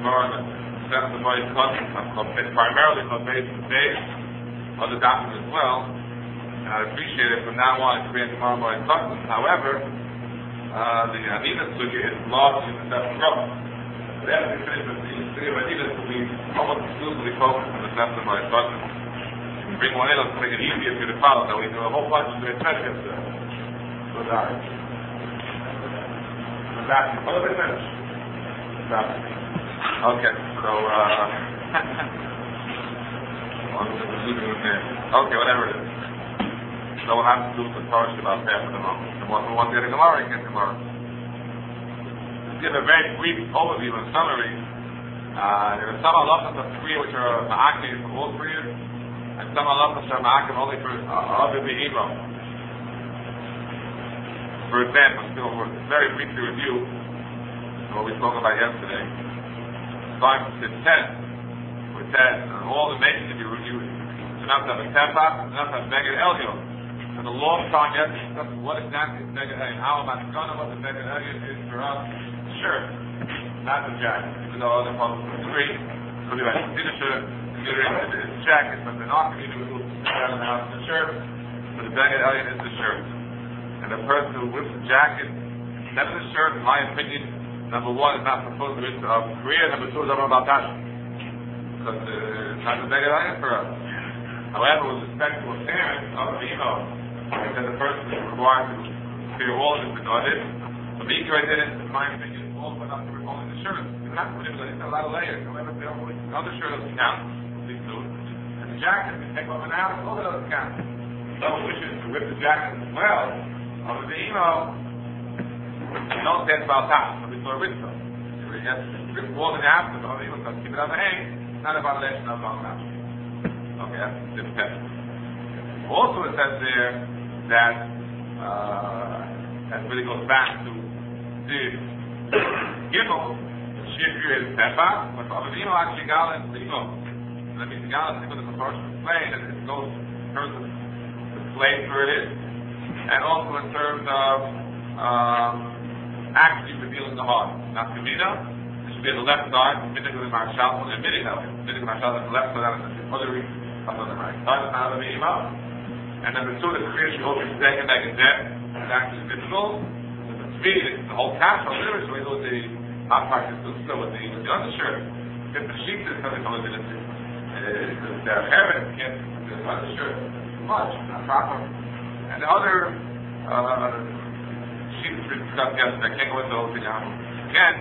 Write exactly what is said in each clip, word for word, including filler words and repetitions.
Gemara and Sefta Boy Cousin, primarily from base to base, other documents as well. And I appreciate it from now on to create Gemara Boy Cousin. However, uh, the Anina Sugi is lost in the Sefta Boy. They have to finish with the Sugi of Anina to be almost exclusively focused on the Sefta Boy Cousin. You bring one in, let's make it easier for you to follow. So we do a whole bunch of great benefits there. So that. Exactly. What did I finish? Exactly. Okay, so, uh, okay, whatever it is. So we'll have to do the Torah about that for the moment. The more we want to get a Gemara, get tomorrow. To give a very brief overview and summary, uh, there are some halachas of three which are ma'akim for all three, and some halachas are ma'akim only for other be'imo. For example, still, very briefly review what we spoke about yesterday. Starting from Sif ten, we said uh, all the making of you, you should not have a tefach, should not have Beged Elyon. And the long time yesterday discussed what exactly is Beged Elyon, how about gonna what the Beged Elyon is for us. Sure, not the jacket. Even though other parts agree, could be like the shirt, the jacket, but the not community will sit down in the house in the shirt, but the Beged Elyon is the shirt. And the person who whips the jacket, instead of the shirt, in my opinion, number one is not supposed to be of Korea, number two is over about Tasha. Because uh, it's not the Beged Elyon for us. However, with respect to a parent of the email, that the person is required to clear all of the audit, the Mikra did it, in my opinion, all but up to only the shirt. You have to put it, it's a lot of layers. However, they don't put the other shirt doesn't count, these two. And the jacket, if you take off an hour, all of it doesn't count. So wishes to whip the jacket as well. Over the email, you don't say it's about top, but it's a ritual. You have to rip more than half of the email, so keep it on the hang, it's not a violation of long now. Okay, that's the test. Also, it says there that, uh, that really goes back to the Gimel, the Shifir is Tefa, but over the email, actually, Gala and Limon. That means Gala, Limon is the first display, and it goes in terms of the place where it is. And also in terms of um, actually revealing the heart. Not Kamina, it should be on the left side, Midig with the Marshal, and Midig Hell. Midig Marshal on the left side, and the other reason on the right side, not the Mima. And number two, the Kriya should always second like a debt, it's actually visible. The three, it's the whole capsule, literally, so we know the hot part is still with the, with the undershirt. If the sheet is coming from the divinity, the heaven can't do the undershirt too much, not proper. And the other uh, sheets we discussed yesterday, I can't go into the whole thing out. Again,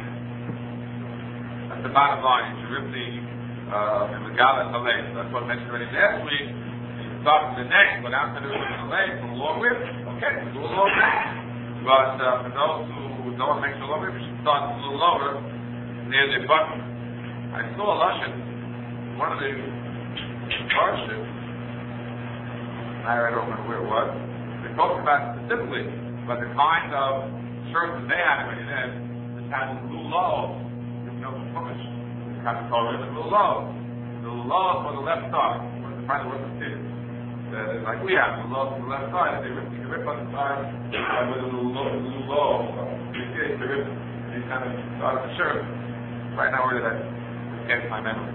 that's the bottom line. You should rip the uh, the gala and the leg. That's what I mentioned already last week. You start from the neck, but after the leg, from a long whip. Okay, we do a long whip. But uh, for those who don't want to make a long whip, you should start a little lower near the button. I saw a Lashon, one of the hardships. I don't remember where it was. They talked about specifically about the kind of shirts that they had already then. This had a little low. There's no push. This had a color, a little low. The low for the left side. Where the front was the tip. Like we have, the low for the left side. They rip, you can rip on the side uh, with a little low. A little low. You see it, they rip these kind of out of the shirt. Right now, where did I get my memory?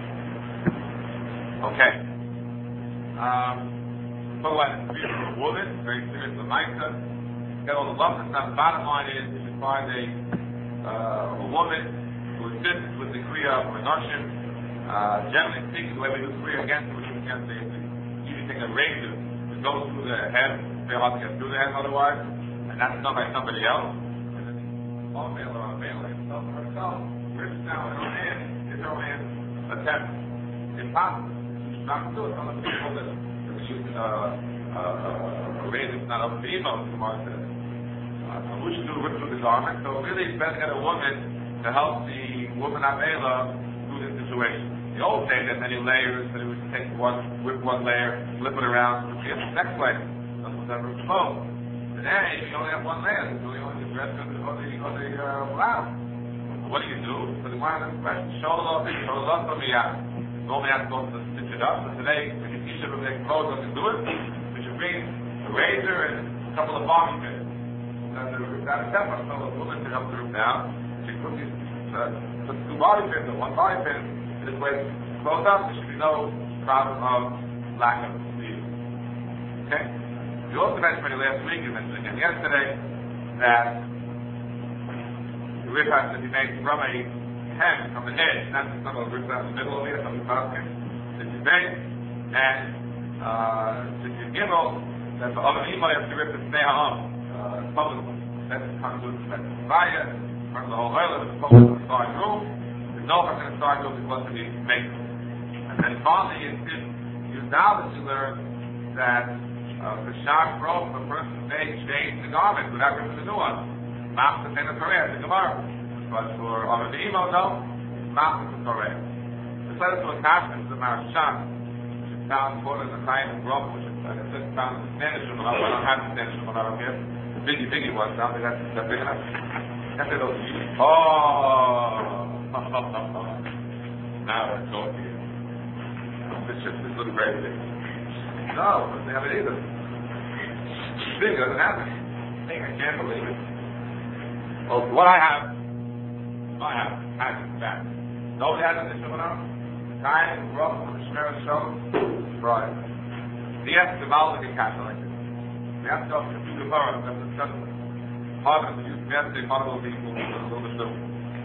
Okay. Um, So what is a woman, very serious the Maisa. Get all the lumps. Now the bottom line is you should find a uh, a woman who assists with the Kriya of Menashim. Uh, generally speaking, the way we do Kriya against it, we can't say you take a razor that goes through the head, it's very hard to get through the head otherwise, and that's done by somebody else. And then all male or male himself or herself, rips now in her hand, is her hand attempt. Impossible. You should not do it unless people that use uh, uh, a razor that's not up to email, Kumar says. Uh, we should do rip through the garment. So really it's better to get a woman to help the woman Avela through this situation. The old days had many layers, but it would take one, whip one layer, flip it around, and get the next layer. That's what that root closed. Today, you only have one layer, so you only dress or the, or the, or the uh, blouse. What do you do? So the one has a question, shoulder off, shoulder off from the out. Normally I have to go to stitch it up, but today, if you teach them their clothes how to do it, we should bring a razor and a couple of farming pins. And the root down a step, I tell a woman to help the root down. She puts these uh, two body pins or one body pin, in this way close up, there should be no problem of lack of sleep. Okay? We also mentioned last week, you mentioned again yesterday, that the rib has to be made from a hem, from the edge, not just some of the ribs out in the middle of it, some of the bottom, this is made, and uh, this is gimel, that the other emo has to rip the sneh ha'am, uh, public, that's the conduit, that's the fire, from the whole oil, it's supposed to the side room, there's no person in the side room, it's supposed to be made. And then finally, it's just, you now that you learn that uh, the shock broke, the person may change the garment without ripping the new one. Ma'am the same as Torah, the Gemara. But for other the emo, no, Ma'am the Torah. This led us to a attachment to the Marasham, which is found quoted in the time of Broke, which is like I said, found in the Spanish Shulchan Aruch. I don't have the Spanish Shulchan Aruch here. The biggie biggie was, I don't think that's, that's big enough. That's it over here. Oh! Now we're talking. This just this looks very big. No, it doesn't have it either. It's big, it doesn't have it. I think I can't believe it. Well, what I have, what I have, has it back. Nobody has it in the Shulchan. Time, rough, the Shmer Show, right. The yes, the Malach and Kasha like this. We have to go to the Gemara, we have to discuss it. Part of the use, we have to say, part of the people, a little bit different.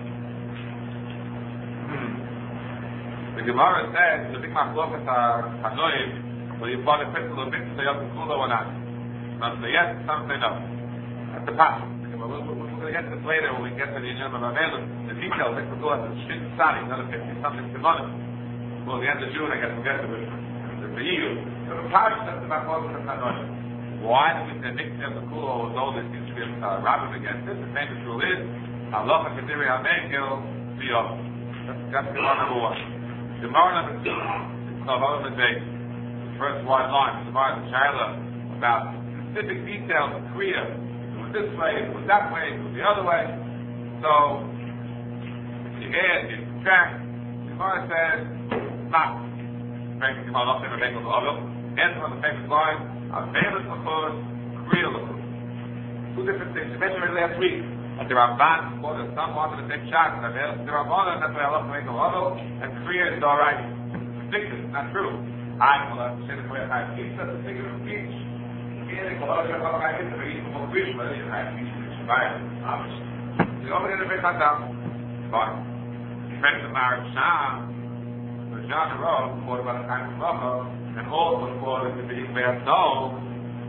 The Gemara says, the big machlokas hanoim, will you apply the crystal of mitzvah, yom kula or not? Some say yes, some say no. That's the path. We're going to get to this later when we get to the Yom HaMavelim. The details, like the Gula, the Shin Sari, another fifty something Simanim. Well, the end of June, I guess we'll get to it. The Be'il. So the path says the machlokas hanoim. Why do we say mitzvah, the kula, although this seems to be a rabbin against this? The famous rule is, Allah HaKadiri HaMekil, B'yov. That's Gemara number one. Gemara number two is Chavav Medvei. The first wide line, the Gemara is Shaila about specific details of Kriya. It was this way, it was that way, it was the other way. So, if you add, if you subtract, the Gemara says, not. Frankly, the Gemara doesn't make a lot. Ends on the famous line, Avelis L'chus, Kriya L'chus. Two different things. You mentioned it last week. But the Ramban, well, there's some wanted to take shots, and the Ramban, that's why I love to make a lot and Kriya is alright. It's ridiculous, not true. I will have to say the way I have peace, that's a figure of speech. Here, they call it, I get to be even more fish, but I have peace, it's fine. So you over there to make that down. Fine. Friends of Marek Sham, the John Rowe, quoted by the time of Rachel, and also quoted to be Ikveat Dov,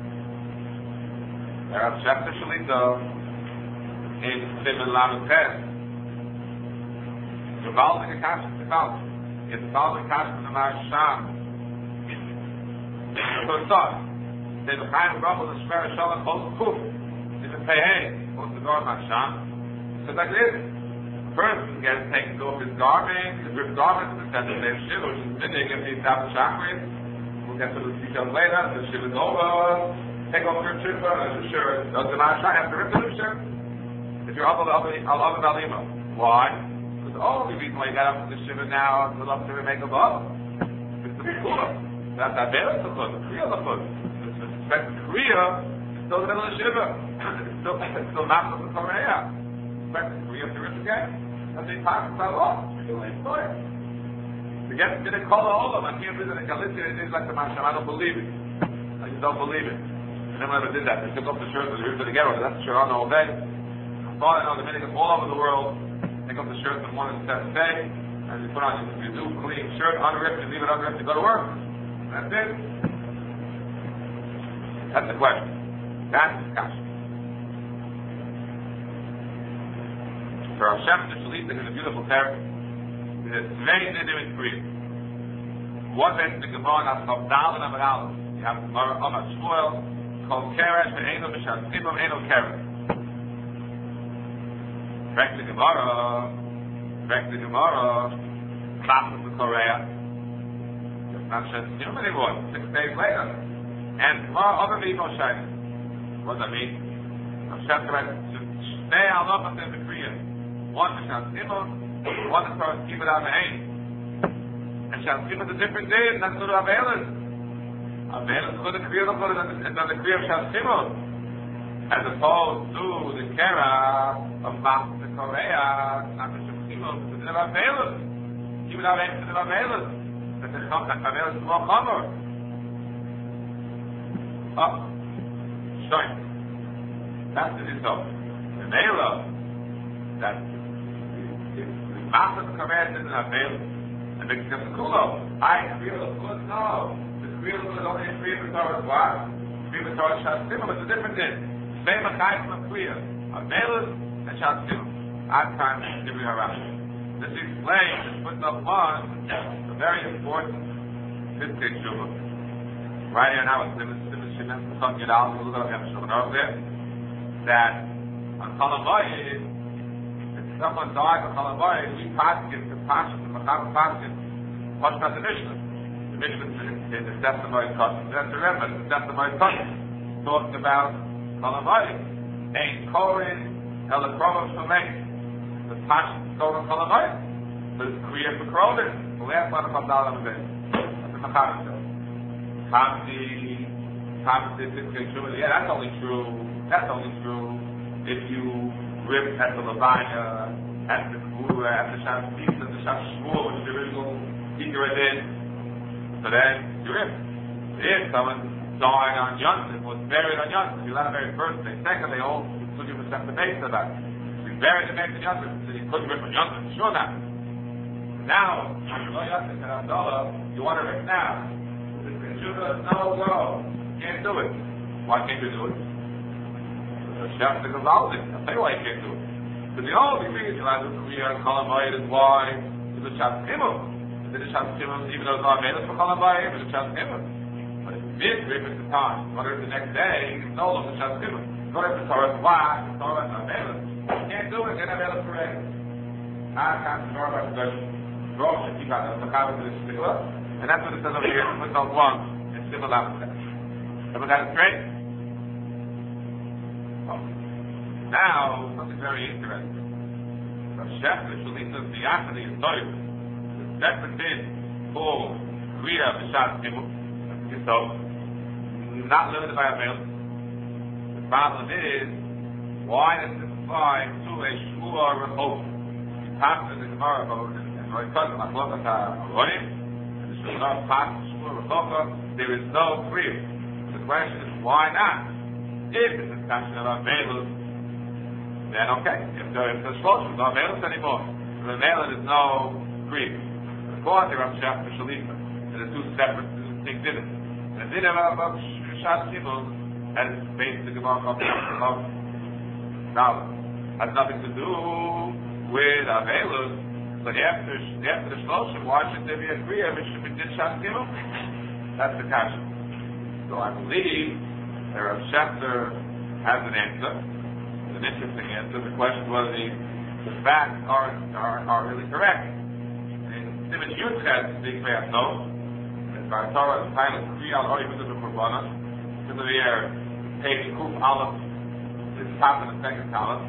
there are chapter Shalita, in Simon Lamed Tes. The Baltic Akash is the Baltic. It's the Baltic Akash from the Marasham. So it's on. Say the Chaim Brachel, the Shmer Shalom, Chol Kuf. It's a Pehei. What's the door of Marasham? So like this. A person gets taken off his garment, his ripped garment, and sends the same shiv, which is mindig if he's down the chakras. We'll get to the details later. The shiv is over. Take off your shiv, the shirt. Does the Marasham have to rip the new shirt? If you're up about Alima. Why? Because the only reason why you got up to the Shiva now is to love to make a bubble. It's the Kula. That's that better to put. The Kriya to put. With respect to Kriya, it's still the middle of the Shiva. It's still, it's still not from the Korea. With respect to Kriya, to rip again. That's a part of the law. It's still employer. To get to the Kola Olam, I can't visit in Galicia, it is like the Masham. I don't believe it. I just don't believe it. I never ever did that. They took off the shirt and they ripped it together. That's the shirt on all day. I know Dominicans all over the world take off the shirt in the morning and seventh day, and you put on your new clean shirt, unripped, and leave it unripped, and go to work. That's it. That's the question. That's the discussion. For Hashem to Shalit, there's a beautiful term. There's very nidim in Korea. One mention the Gemara, that's called Dal and Amar. You have Gemara, Amar Shmuel, called Keresh, and Eino Mishal, Simon, Eino Keresh. Back to Gemara, back to Gemara, back to the Korea. It's not just him anymore, six days later. And Gemara, other people shining. What does that mean? Hashem correct. Stay Allah in the Korea. One is Shal Simon, one is for Kibbut Amein. And Shal Simon is a different day, and that's what Avelis. Avelis is for the Korea, and then the Korea of Shal Simon. As opposed to the Kera of Mount Korea, not the Shemchimo, it's the Availus. Even though it's the Availus, that the Availus is more common. Oh, shine. That's the result. The Mela, that the master of the Korea is an Availus. And the Kulo, I feel good, no. The Kulo is only a free of Torah. Why? Free of Torah Shastima, but the difference is, same Achayim of Kriya, Availus and Shastima. I'm trying to give you a Rashi. This explains, this puts up one, a very important Piskei Shuvah. Right here now, it's Simas Shimon, Chon Yedal, a little bit of Shuvah over there, that on Chalamayim, if someone dies on Chalamayim, we pass it to Pashat, the Machav Pashat, what's about the Mishnah? The Mishnah is the testimony of Kodesh. That's the Rebbe, the testimony of Kodesh. Talking about Chalamayim. Ein Korin, Elekrovah Shomei. The Pashat is going on Chalamayim. So it's Kriya for Krovis. The last one of Abdallah of the That's the Machav says. Kamdi, Kamdi, Piskei Shuvah. Yeah, that's only true. That's only true if you rip at the Levaya, at the Gura, at the Shas Pisa, the Shas Shmuel, which is the original Ikar Adin. So then you rip. If someone dying on Yontif was buried on Yontif, you're allowed to bury first day. Second, they all took you percent the base of that. You buried the base of Yontif, so you couldn't rip on Yontif, sure not. Now, no Yontif and Abdullah, you want to rip now. The Judah, no, no, can't do it. Why can't you do it? The chef is allowed it. I'll tell you why you can't do it. Because the only reason you're allowed to do Kriya and Chalamayim is why? Is the Shas Chimel. Is the Shas Chimel, even though it's not made for Chalamayim, it's the Shas Chimel. But if you did rip at the time, whether it's the next day, it's no longer Shas Chimel. Go to the Torah, why? The Torah is not made. You can't do it, you're not made correct. I can't do Torah, but the Torah should keep out the Machav to the Shikla. And that's what it says over here, footnote one, and similar after that. Have we got it straight? Now, something very interesting. The Shef, the Shalita, the Yachadi, the Toiv, the separate thing called Kriya B'Shas Gimel. So, not limited by a veil. The problem is, why does this apply to a Shua Rehov? It happens in the Gemara, and Roy Kodim, Machlokes HaRoim, and the Shua Rehov, there is no Kriya. The question is, why not? If it's a discussion about veil, then okay, if the, if the shloshim is not veilus anymore, so the veil is no grief. According to Rav Shach and Shalita, there are two separate things in it. And the din of Shas Chimel has based the Gemara of Now, has nothing to do with a veilus. So after after the shloshim, why should there be a kriya if it did Shas Chimel? That's the kasha. So I believe that Rav Shechter has an answer. An interesting answer. The question whether the, the facts are, are are really correct. And Simon Yudchet speaks by no. And by Torah, the title is Kriya al Orim Mitzvah Korbanos. To the air, page Kuf Aleph, the top of the second column.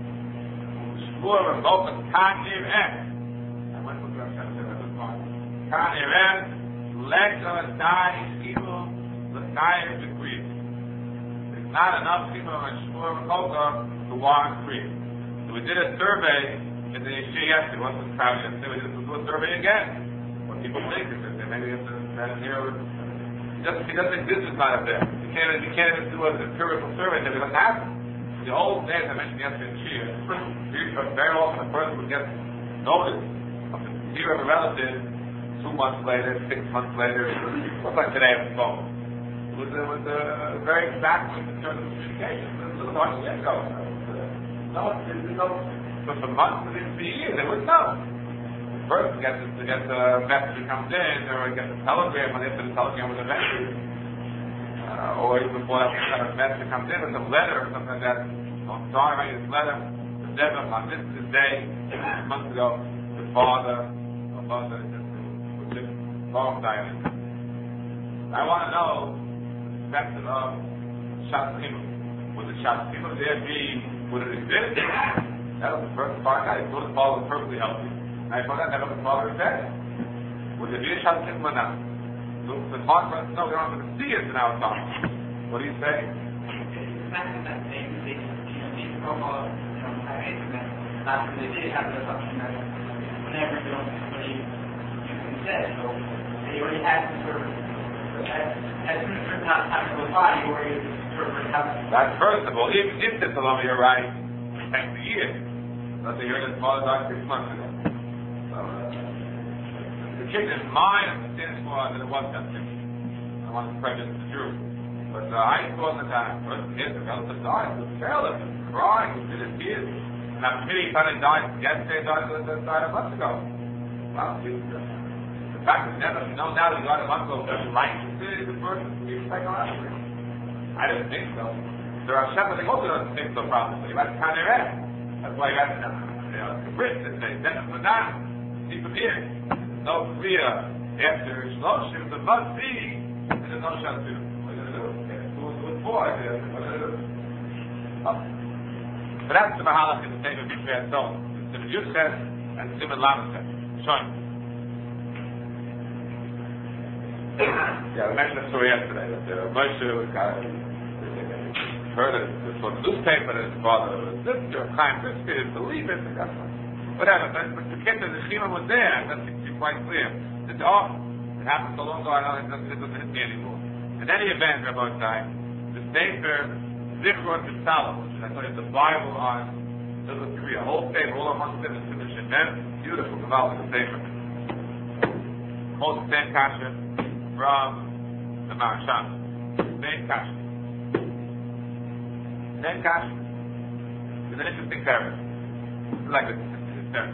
Shmur of Open Kan Irem. I went with Rav Shechter at this point. Kan Irem, Lekta Dai Shimul, Lekayim Dekriya. There's not enough people in Shmur of Open to warrant free. So we did a survey in the Yeshiva yesterday. It wasn't crowded yesterday. We did do a survey again. What people think is that maybe it's that here. It doesn't, it doesn't exist inside of there. You can't, you can't even do an empirical survey that it doesn't happen. In the old days, I mentioned yesterday in Yeshiva, very often a person would get notice of the fear of a relative two months later, six months later. What's like today on the phone? It was, it was uh, very exact in terms of communication. It was a bunch of years ago. No, there's no. So for months, for years, they would know. First, get the, to get the message that comes in, or get the telegram, and after the telegram was a message, uh, or even before that kind of message that comes in, with a letter or something like that. So I'm sorry, I this letter. The Devon, on this this day, months ago, the father, the mother, was just long silent. I want to know the perspective of Shas Chimel. Would the Shas Chimel there be? Would it exist? That was the first part. I thought the father was perfectly healthy. And I thought that never the father said. Would there be a Shas Chimel or not? So it's hard for us to know. We don't have to see it in our time. What do you say? It's not that they speak from a, you know, not after they did have the assumption that whenever you don't believe, you can say. So they already had some sort of, as, as soon as certain time goes by, you already sort of have. That's first of all, if, if the Salome, you're right, takes a year. But they heard his father died six months ago. So, uh, the kid in mind understands more that it was that thing. I want to prejudice the Jew. But uh, I saw the time, first kid, the relative died, was careless, crying, was in his tears. And after me, he kind of died, yesterday died, died a month ago. Well, the, the fact is never, you know now that he died a month ago, doesn't like the person to be psychologically. I didn't think so. There are shepherds, they also don't think so probably. That's kind of rare. That's why you got to, you know, the Brits that say, then for that, see from here. No Korea after Shloshim, there must be, and there's no Shantu. What are you going to do? Oh. But that's the Mahalach in the statement of Yisrael Tzon. Simon Yud says, and Simon Lama says. Shoin. Yeah, we mentioned the story yesterday that uh, Moshe was kind of heard it from the newspaper that his father was sister, Chaim Brisker, didn't believe it, whatever. But, but the kid, the Shema was there, and that seems to be quite clear. It's off. It happened so long ago, I don't know, it doesn't hit me anymore. In any event, Rabbi Time, the Sefer Zichron B'Tzalah, which I told you the Bible on Middle Korea, whole Sefer, all amongst them is finished in them, beautiful, developed the Sefer. Holds the same kasha from the Maharsham. Same kasha. Same kasha. It's an interesting paragraph. It's like a paragraph.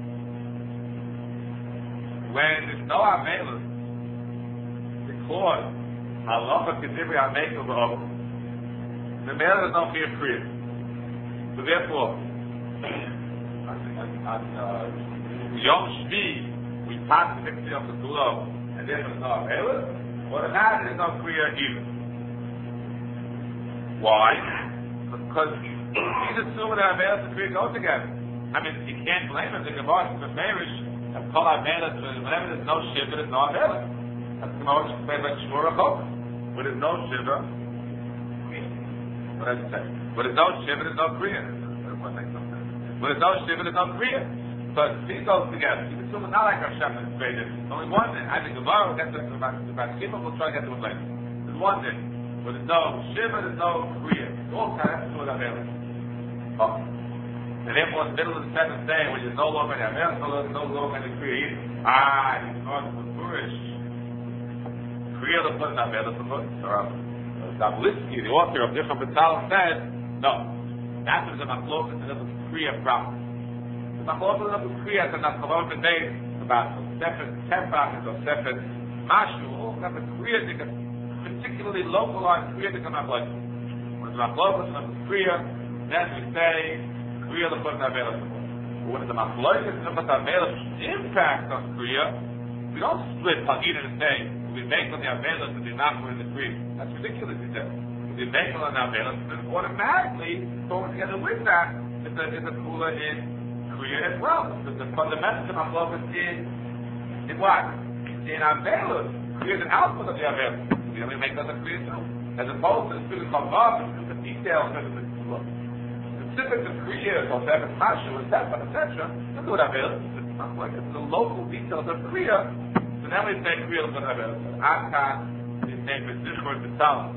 When there's no Amelus, because Halacha Kedibri Amekel B'Ob, the male is not here free. So therefore, on Yom Shvi, we pass the victory of the Tulo, and therefore there's no Amelus. What it has is no Kriya either. Why? Because he's assuming that Amelus and Kriya go together. I mean, you can't blame him. The Gemara is Merish and call Amelus whenever there's no Shiva, there's no Amelus. That's the Gemara explained by Shmur Achok. When there's no Shiva, what did I say? When there's no Shiva, there's no Kriya. When there's no Shiva, there's no Kriya. So these goes together. You can assume it's not like our Shem is created. There's only one thing. I think Gemara will get to it about Shiva, we'll try to get to it later. There's one thing. When there's no Shiva, there's no Kriya. It's all kind of to do with Amelus. Oh. And therefore, in the middle of the seventh day, when you're no longer in Amelus, no longer in the Kriya either. Ah, you're not the Purish. Kriya the put in Amelus the put. Zablitsky, the author of Zichron B'Tzalah, said, no. That is a machlokas and it's a Kriya problem. The machlokas and it's a Kriya and that's the Lord today about Sefer Tefach and Sefer Mashu, all have a Kriya, particularly localized Kriya to come out like when it's machlokas and it's a Kriya, then we say Kriya the put in Amelus the put. When it's a machlokas and it's a Amelus impact on Kriya, we don't split Hagid and say we make on the Amelus and we're not in the Kriya. That's ridiculous, he said. We make on the Amelus, then automatically going together with that is a is a Kula in Kriya as well. Because the fundamental of Machlokas is in what? In Amelus. Kriya is an output of the Amelus. We only make on the Kriya too. As opposed to the student Chavav, it's the details of the Kula. Specific to Kriya, so Sefer Mashu, et cetera, et cetera, that's what Amelus. It's not like it's the local details of Kriya. So then we say Kriya is Amelus. Aka is named with Zichron B'Tzalah.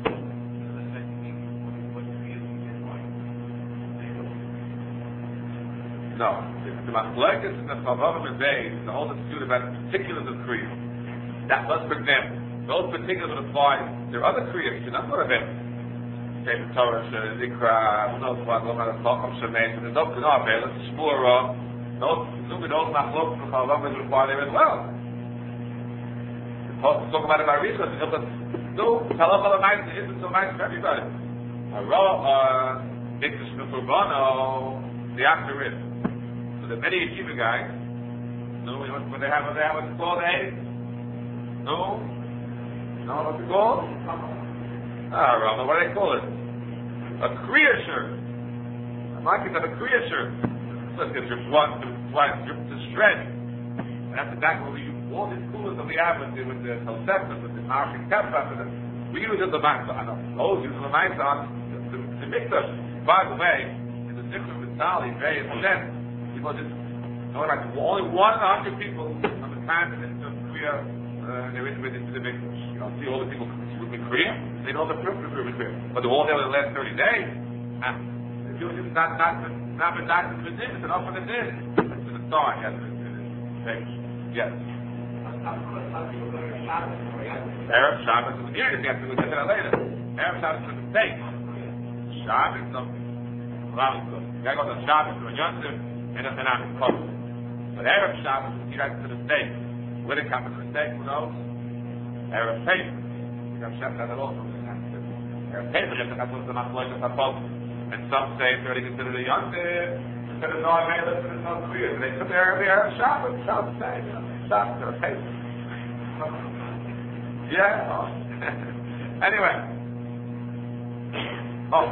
No, the Machlekes and the Chavav and the whole dispute about the particulars of Kriya. That was, for example, those particulars would apply. There are other Kriyas you're not going to have. Say the Torah, Zikra, who knows what, no matter Chacham Shemein, there's no Amelus, Shmura, those, assuming those Machlekes and Chavav would apply there as well. We'll talk about it by research. No, Halachah L'Maisa isn't so nice for everybody. Hara, Mikdash Mefurbono, the after it. So the many yeshiva guys, no, when they have, when they have what's called a, no, no, what's it called? Ah, Rama, what do they call it? A Kriya shirt. I like it have a Kriya shirt. Look, it's your blood, blood, to shred. And that's exactly what we use. All these coolers that we have with the, with the Toseftas, with the Marshik Tefach, we use it the Maisa. I know, those use the Maisa on the, the, the Mikdash. By the way, in the Zichron V'Tzali, very upset, because it's only like only one in a hundred people on the time that it's just Korea, uh, they're in into the big, you know, see all the people with the Korea, they know the proof of the Korea, but they're all there in the last thirty days. And the Jews is not, not, not been not the din, it's enough for the din. It's the star, yes, it's yes. Arab Shabbos is here, you have to look at that later. Arab Shabbos is a mistake. Shabbos is something. Well, good. You gotta go to Shabbos, to a Yontif, and a Hanami, close. But Arab Shabbos is here to the mistake. Where did it come to the mistake? Who knows? Arab Paper. You have Shabbos that also. Arab Paper, you have to have to not like the Tapot. And some say it's already considered a Yontif, instead of no Amelis, and it's not clear. They took the Arab Shabbos, Shabbos say, Shabbos, Arab Paper. Yeah. Oh. Anyway. Oh.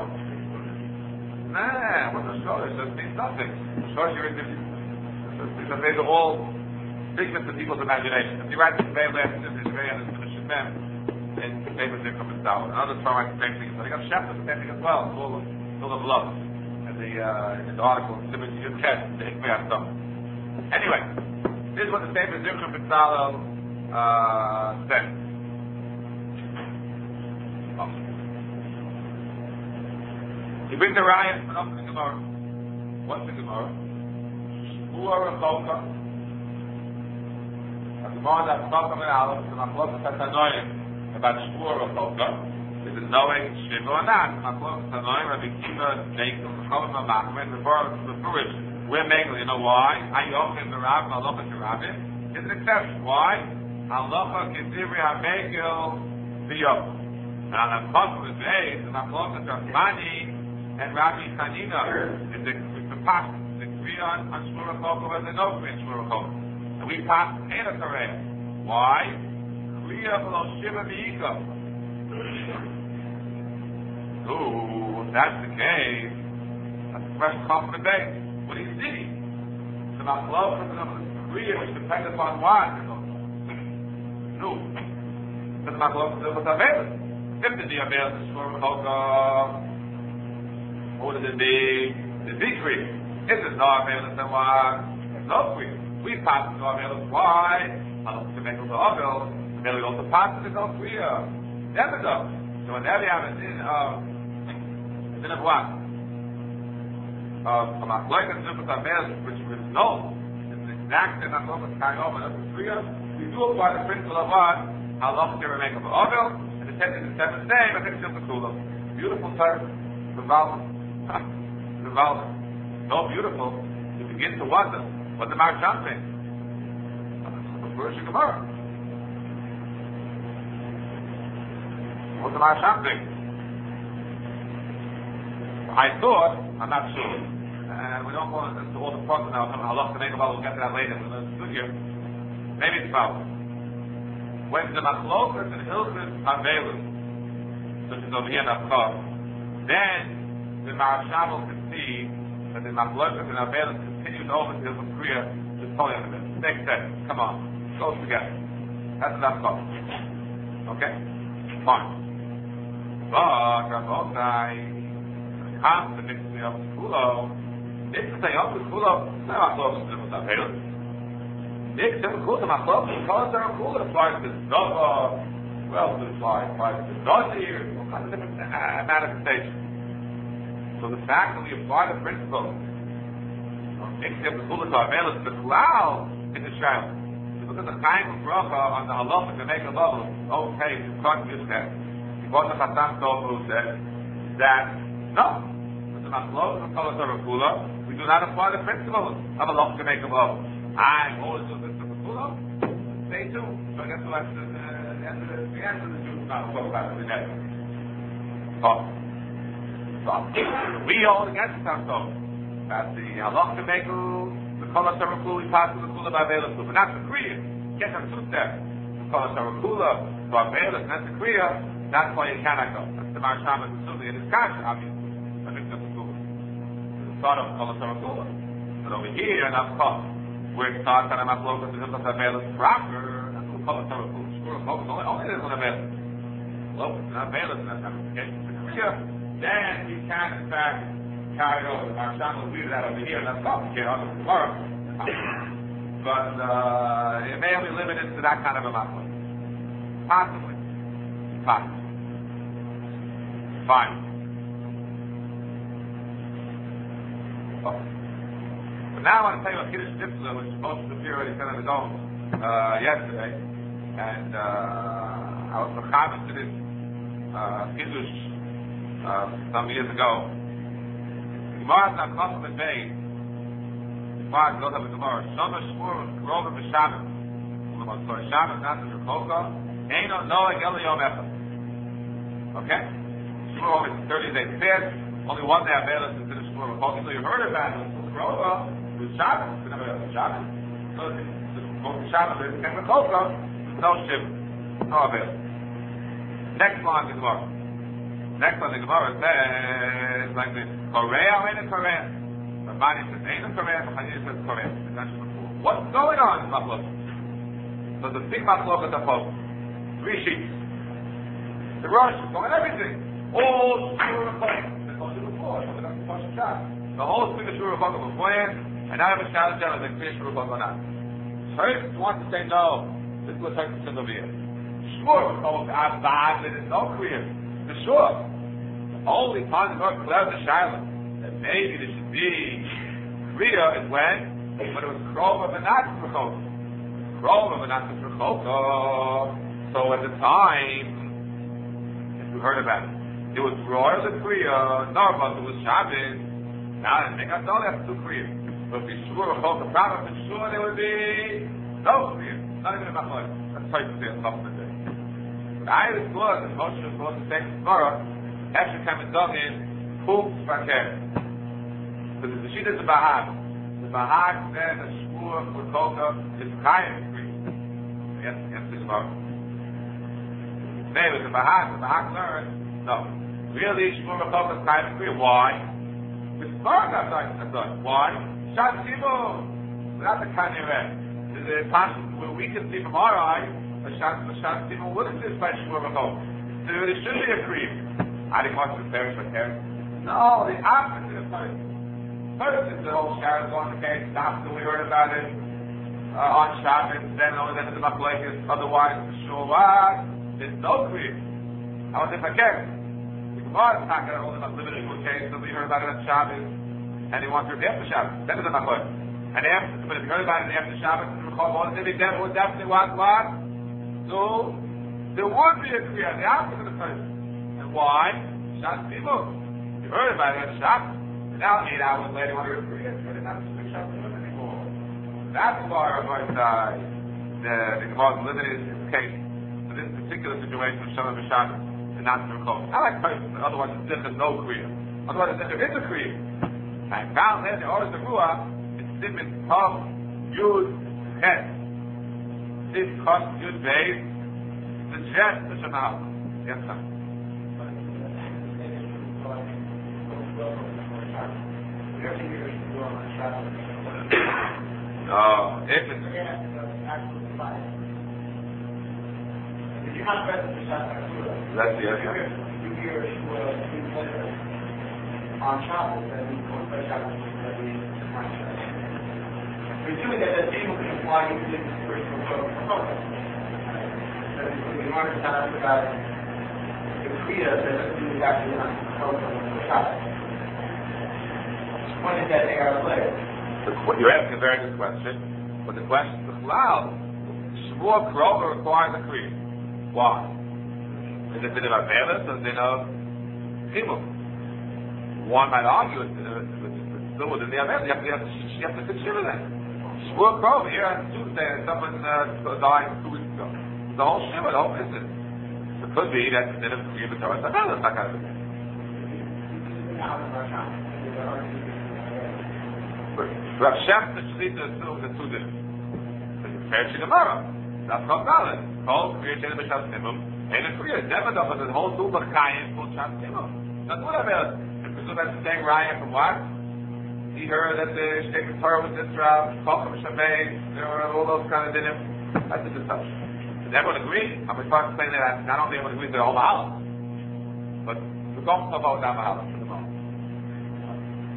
Nah, what's the story? It just means nothing. The story you're in because these are all figments of people's imagination. If you write the very last in Israel and it's finished them, and the paper didn't come down. Another time I the same thing. But I got Shepard the same thing as well. It's all full of love. And the uh in the article, you just catch the Hikmah stuff. Anyway, this is what the Sefer Zichron B'Tzalel uh said. Oh. He brings the riot from up to the Gemara. What's the Gemara? Shvua Rechoka. The Gemara that Chokam and Aleph, the Machlok Tatanoim, about Shvua Rechoka, is it knowing Shiva or not? Machlok Tatanoim, Rabbi Kiva, Nekel, Chokam and Machmed, the Furish. We're Megel, you know why? Ayochim the Rav, Halacha the Rabbin. It's an exception. Why? Halacha Kedivri HaMegel V'Yom. Now, the Pasuk is eight, the Machlokes of Mani and Rabbi Chanina is the the Pasuk, the Kriya on Shmur HaChokov and the no Kriya on Shmur HaChokov. And we pass Ena Kareya. Why? Kriya below Shiva V'Yika. Ooh, if that's the case, that's the first come from the base. What do you see? The Machlokes of the Kriya which depends upon what? No. The Machlokes of the Avela. If the Diabel is for Choka, what would it be? The decree. If it's no Amelis, then why? No Kriya. We pass the no Amelis. Why? I don't to make the Avel. Then we also pass the no Kriya. Never go. So whenever you have a din of, a din of what? Of a Machlokes of Amelis, which is no. It's the exact thing that Machlokes carry over. That's the Kriya. We do apply the principle of what? Halacha to make of Avel. The seventh day, I think it's just a cool. Beautiful term. The Valda. The Valda. So beautiful. You begin to wonder what the Marsham thinks. The first Gemara. What the Marsham thinks. I thought, I'm not sure. And we don't go into all the process now. I'll have to make about, we'll get to that later. We're going to do here. Maybe it's foul. When the Machlokes and Hilchos Avelus, such as over here in Afkar, then the Marasham will concede that the Machlokes and Avelus continues over to Hilchos Kriya to totally on the middle. Makes sense. Come on. Goes together. That's enough Afkar. Okay? Fine. But, Rabbosai, comes the mixing of Kulo. It's the same of Kulo. It's not Machlokes and Hilchos Avelus. Nick, some cool to my clothes, because they're cool, it applies to Zava, well, it applies, applies to Nazir, all kinds of different uh, manifestations. So the fact that we apply the principle of mixing up the cool to our veil is the cloud in the child. Look at the time of bracha on the halacha to make a level, okay, it's talking this that. Because the Chasam Sofer said that, no, with the Machlokes and Kol Kula, we do not apply the principle of halacha to make a level. I'm always doing this to the Kulo. Stay tuned. So I guess we'll have to, uh, the answer to the answer to the Jews. Not talk about it today. Oh. So, we hold against the Tanto. That's the halach to make the Kol HaSarakula, we pass to the Kula by Velas. But not the Kriya. Get them two steps. The Kol HaSarakula, by Velas, and that's the Kriya. That's why you cannot go. That's the Marasham and the Suvi. And it's Kasha, obviously. I think that's the Kula. The start of Kol HaSarakula. But over here, and I've come. Where it starts on a Machlokes and Hilchos Avelus proper, that's what Kol HaSarakula, Shmur HaChokov, only, only there's one Avelus. Well, it's not Avelus, and that's not the case. Then we can, in fact, carried over. The Marshan will leave that over here, and that's complicated on the Gemara. But uh, it may be limited to that kind of a machloek. Possibly. Possibly. Fine. Oh. But now I want to tell you about Kiddush Tifla, which most of the fear already said on his own uh, yesterday. And uh, I was mechaber to this uh, Kiddush uh, some years ago. Gemara is not custom and made. Gemara goes up with Gemara. Shoma Shmur Grova B'Shabbos. Sorry, Shabbos not the Rechoka. Eino Noah Gel Yom Echad. Okay? Shmur always thirty days fast. Only one day available to the Shmur Rechoka. So you heard about it. Grova was Shabbos. You never heard of Shabbos. So the Shabbos is came Rechoka. No Shiv. No available. Next line is Gemara. Next one, the Gemara says like this: Korea, ain't a Korea. Rabbi says ain't a Korea. Rabbi says Korea. What's going on in Machlok? So the big Machlok at the post, three sheets. The Rosh is going everything. All Shur Rechoka. They told you before. The whole thing of Shur Rechoka was planned, and now I have a challenge out of the clear Shur Rechoka or not. First, wants to say no. This was like the over here. Shur Rechoka, Abad, it is no clear. For sure. The only time the Lord clears the Shiloh that maybe there should be Kriya is when when it was Krova but not Rechoka. Krova but not Rechoka. So at the time, if you heard about it, it was royal the Kriya, Narva, it was Shabbos. Now they make us all have to do Kriya. But if you sure Rechoka proper, for sure there would be no Kriya. Not even a Machlok. That's hard to say on top of the day. I was glad that Moshe was going to take the Torah, actually came and dug in Kuf Fakir. Because the Shita is the Bahag. The Bahag says that Shmur Rechoka is Chayim free. Yes, yes, the Gemara. Maybe the Bahag, the Bahag learned, no. Really, Shmur Rechoka is Chayim free. Why? The Gemara got done. Why? Shat Simu. Without the Kanireh. The passage where we can see from our eyes, a shot, a shot, people wouldn't this by Shmur Rechoka. So there should be a cream. I didn't want to perish my parents. No, the opposite of first. First is the whole Sharon on the case, after we heard about it uh, on Shabbos, then only then the Machlekes, otherwise for sure what? There's no cream. I was if I can. The Gemara is talking about only about limited case, so we heard about it on Shabbos, and he wants to read after Shabbos. Then the Machlekes. And after, but if you heard about it after Shabbos, the Rechoka, then they would definitely want what? So, there would be a Kriya, the opposite of the person. And why? Shat Simu. You heard about it at Shabbos. And now, eight hours later, you want to hear Kriya. It's really not a big Shabbos anymore. That's why our side, the, the Gemara is limited in this case. So this particular situation of Shabbat B'Shabbos and not the Rechoka. I like person, otherwise there's no Kriya. Otherwise there is a Kriya. I found that the orders of Ruah, it's Simin, Tav, Yud, Chet. This cost good days to suggest the Shema. Yes, sir. No, if it's let's see, okay. On Shabbos, then we go to Shabbos, presuming that the table can apply to this first proposal. We want to talk about the Kriya that is actually not proposal for Shabbos. When is that error later? You're asking a very good question, but the question is loud. Shmur Krova requires a Kriya. Why? Is it din of Avelis or din of Chimuk? One might argue it's still within the Avelis. You have to, you have to, you have to consider that. Shmur Krova here on Tuesday, and someone uh, died two weeks ago. The whole Shiva, the whole business. It could be that the din of Kriya B'Torah is Avelis, that kind of thing. Rav Shem, the Shlita, is still the two different. It's fair to Gemara. That's called valid. Called Kriya Shena B'Shabbos Timum. Ain't a Kriya. Never done, but the whole two B'Chayim called Shabbos Timum. That's what Avelis. And presume that's saying Ryan from what? He heard that the Sheikh Torah was this Rav, Chacham Shabbat, there were all those kind of dinim. That's a discussion. Does everyone agree? I'm going to explain that not only everyone agrees with the whole Mahala, but we're going to talk about that Mahala for the moment.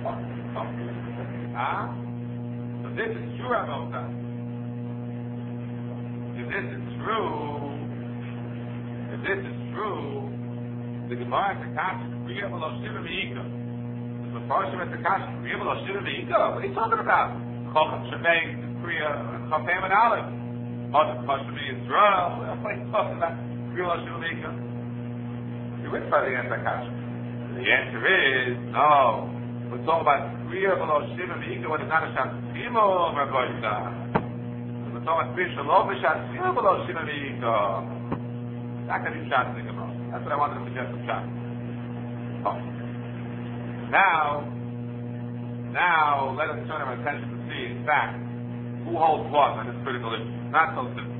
Huh? So this is true, Rabota. If this is true, if this is true, the Gemara at the Kasha, Kriya V'lo Shiva V'Ika. The Mepharshim at the Kasha, Kriya V'lo Shiva V'Ika. What are you talking about? Chochem Shemei, Kriya, Chafem and Aleph. Other Choshem Yisrael. What are you talking about? Kriya V'lo Shiva V'Ika. You went by the answer, Kasha. The answer is, no. We're talking about Kriya V'lo Shiva V'Ika when it's not a Shat Tzimo, Rabbeita. We're talking about Kriya Shalom V'Shat Tzimo V'lo Shiva V'Ika. That can be shot in the Gemara. That's what I wanted to suggest some shot. Oh. Now, now, let us turn our attention to see, in fact, who holds what on this critical issue. Not so simple.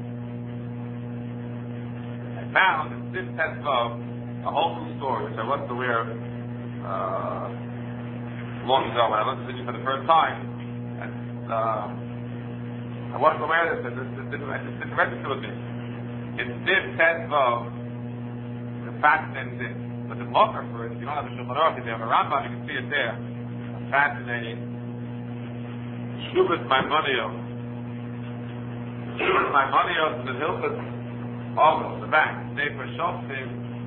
I found in this test of a whole new story, which I wasn't aware of uh, long ago when I listened to you for the first time. And uh, I wasn't aware of this, and this, this, this, this didn't register with me. In this test of the fascinating thing. But the Mocher for it, if you don't have a Shulchan Aruch, if you have a Rambam, you can see it there. Fascinating. Shuvas Maimonios. Shuvas Maimonios is the Hilchos Ogel, the back. Sefer Shoftim.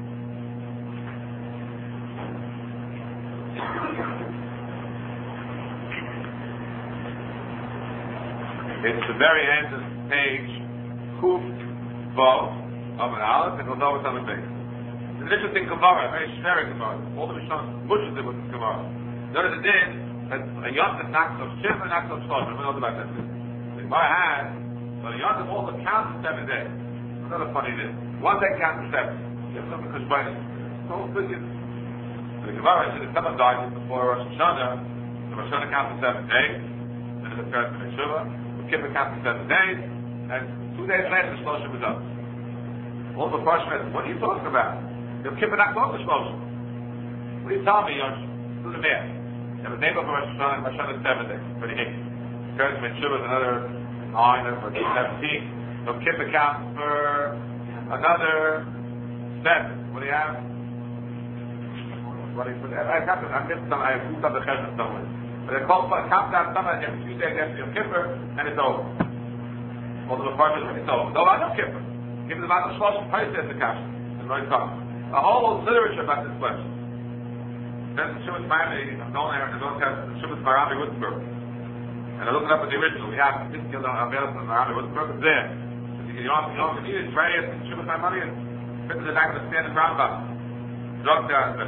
It's the very end of the page. Kuf Bo of an Aleph, and we'll know what's on the base. It's an interesting Gemara, a very generic Gemara. All the Rishonim mushes it with this Gemara. Notice it did that a Yontif knocks off Shiv and knocks off Shlosh. We know about that. The Gemara has, so a Yontif also counts for seven days. Another funny thing. One day counts for seven. You have something to explain it. So good. The Gemara said if someone dies before Rosh Hashanah, the Rosh Hashanah counts for seven days. Then it's a person in Shuvah. The Kippur counts for seven days. And two days later, the Shloshim is up. All the Parshim, what are you talking about? You'll keep it knocked off the Shloshim. What are you telling me, Yosh? Do the math. You have a neighbor for Rosh Hashanah, Rosh Hashanah is seven days, twenty-eight. Turns from Shuvah is another nine, or seventeen. You'll keep it count for another seven. What do you have? What do you put there? I got I missed some, I moved up the Chesed somewhere. But they call it, count down somewhere, you have two days after Yom Kippur, and it's over. All the apartments when it's over. No, I don't give them. Give them about the Shlosh price as the cash. And right talk. A whole literature about this question. There's the Shumas Marami, I'm going there, and those have the Shumas Marami Wittenberg. And I looked it up in the original. We have this killed on Available Marami Wittenberg. It's there. You don't you don't need it, try it, Shumas Marami, and fit to the back of the standard Rambam. Drug there.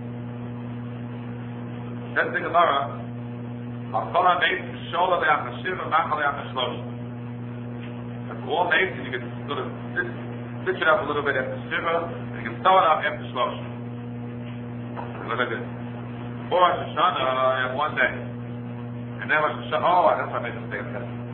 That's the Gemara. I'll call on Nate, Shola Le'achashiv, and Machal Le'achashlosh. All nations, you can sort of stitch it up a little bit after Shiva, and you can sew it up after Shlosh. Look at this. For Rosh Hashanah, I have one day. And then Rosh Hashanah, oh, that's why I made a mistake.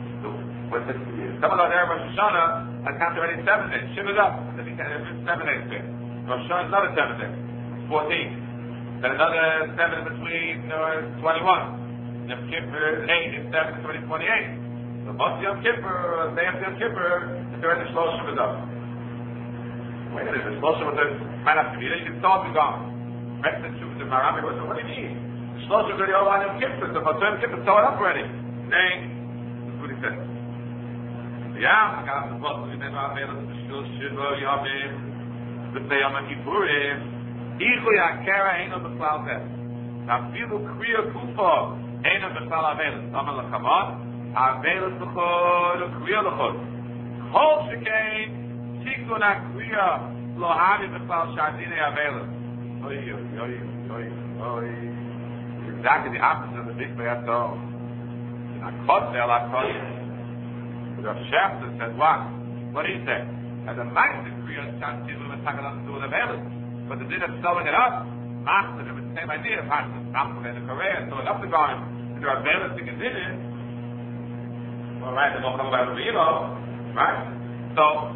Some of those there, Rosh Hashanah, I count already seven days. Shiva's up. Then you can have seven days there. Rosh Hashanah is another seven days. fourteen. Then another seven in between, uh, twenty-one. Yom Kippur, eight, and seven, twenty, twenty-eight. So most Yom Kippur, day after Yom Kippur, the third is Shloshim is up. Wait a minute, the Shloshim is might have to be there, you can start to go. Rest the Shuvah to Marami, what do you mean? The Shloshim is already over on Yom Kippur, so for Yom Kippur, sew it up already. Nay, that's what he said. Yeah, I got the book, we never have made us the Shul Shiva, Yomim, the Yom Kippurim, Ichu Yakera, Eino B'Klal Ves. Afilu Kriya Kufa, Eino B'Klal Avelis. Amal L'Chavot, Avelis l'chod, kriya l'chod. Kol shekain, tikun ha-kriya, lo havi b'chal shardine avelis. Oy, oy, oy, oy, oy. Exactly the opposite of the big Be'ato. In ha-kod ve'el ha-kod. Rav Shafter said what? What did he say? As a ma'aseh kriya, shardine v'takal to do with avelis. But the din of sewing it up, ma'aseh, it was the same idea. Ma'aseh, ma'aseh, and the korea, sewing up the garment. And there are avelis to continue. All right, they don't know about the evil, right? So,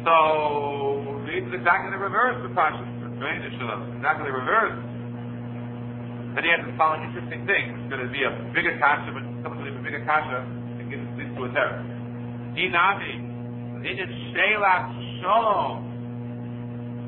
so it's exactly the reverse of Pasha. Exactly the reverse. Then he has to follow an interesting thing. It's going to be a bigger kasha, but someone's going to be a bigger kasha and give this to a terror. Dinami, Dinyan Sheila Shalom.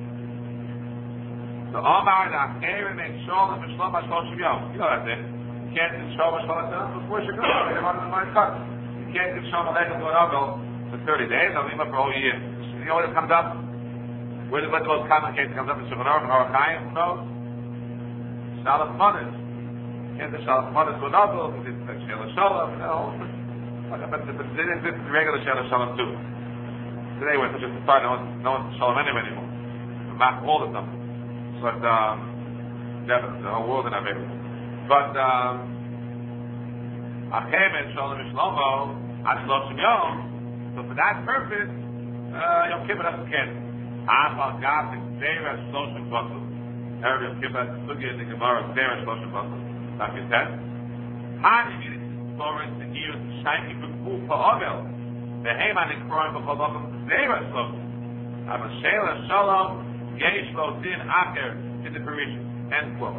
So Omar the Acherim and Shalom and Shalom HaShloshim Yom. You know that's it. can't do Shalom Shalom before Shekhanah. They want to my cut. You can't do Shalom Aleichem to an Avil for thirty days. I'll leave up for a whole year. You know when it comes up? Where the most common case comes up in Shekhanah, or Chaim, who knows? Shalom Monis. Can't do Shalom Monis to an Avil, because it's like Shalom Shalom, you know. But this is regular Shalom Shalom too. Today we're just starting, no one's, no one's Shalom anyway anymore. We map all the numbers. But, um, definitely, the whole world in America. But, um, Achem and Shalom Shlomo, Ashloshim Yom, so for that purpose, uh, Yom Kippur doesn't count. Achal Gab, Zera Shloshim Basul. Erev Yom Kippur, Sugya in the Gemara, Zera Shloshim Basul. That's your ten. Hani, meaning, Torah, the years, Shaiki, Bukul, Pa'ovel. The Heman in Kroim, Bukolokum, Zera Shloshim. Abba Shela, Shalom, Yesh Lo Din Acher, in the Parisian. End quote.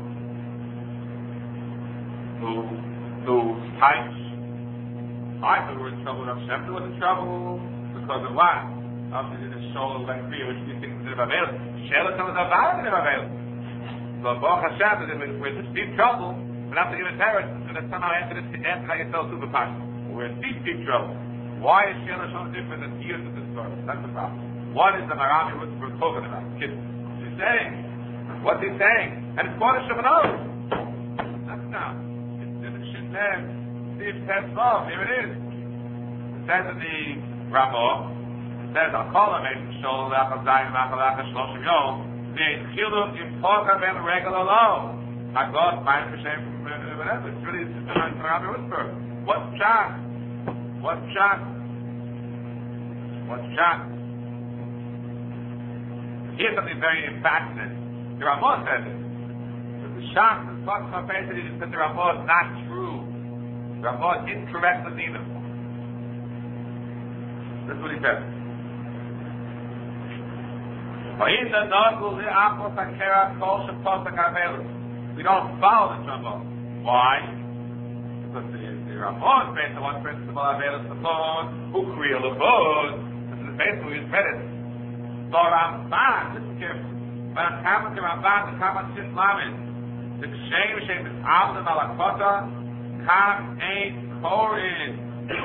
Who, who types, I thought we were in trouble with Hashem. We were in trouble because of what? Obviously, the soul of like fear, which we think is available. Shela comes up out of it available. So, Baruch Hashem, we're in deep trouble. We're not to give a terror, and then somehow answer this, answer like yourself super passion. We're in deep, deep trouble. Why is Shela so different than years of this story? That's the problem. What is the Marami we're talking about? Kids. He's saying, what's he saying? And it's part of Shemonah. That's now. It's in the Shinler. Steve Tetzlov. Here it is. It says in the Ramah, it says, I'll call him, Shol, Lachal, Zayin, Lachal, Lachal, Shloshim Yom, the Chiluk, Impoka, Ben, Regal, Alone. I got five percent from whatever. It's really, it's a Marami whisper. What's Shah? What's Shah? What's Shah? Here's something very fascinating. The Ramah says it. The Shach, the Fox Mafetid, said the Ramah is not true. The Ramah is incorrect with either. That's what he says. We don't follow the Ramah. Why? Because the, the Ramah is based on one principle of Avelis Lefod, who create Lefod. This is basically his credit. So Ramban, listen carefully. When I'm coming to Ramban, the Kamat Sis Lamed, the Kshem Shem is Avlim Alakota, Kam Ein Korin.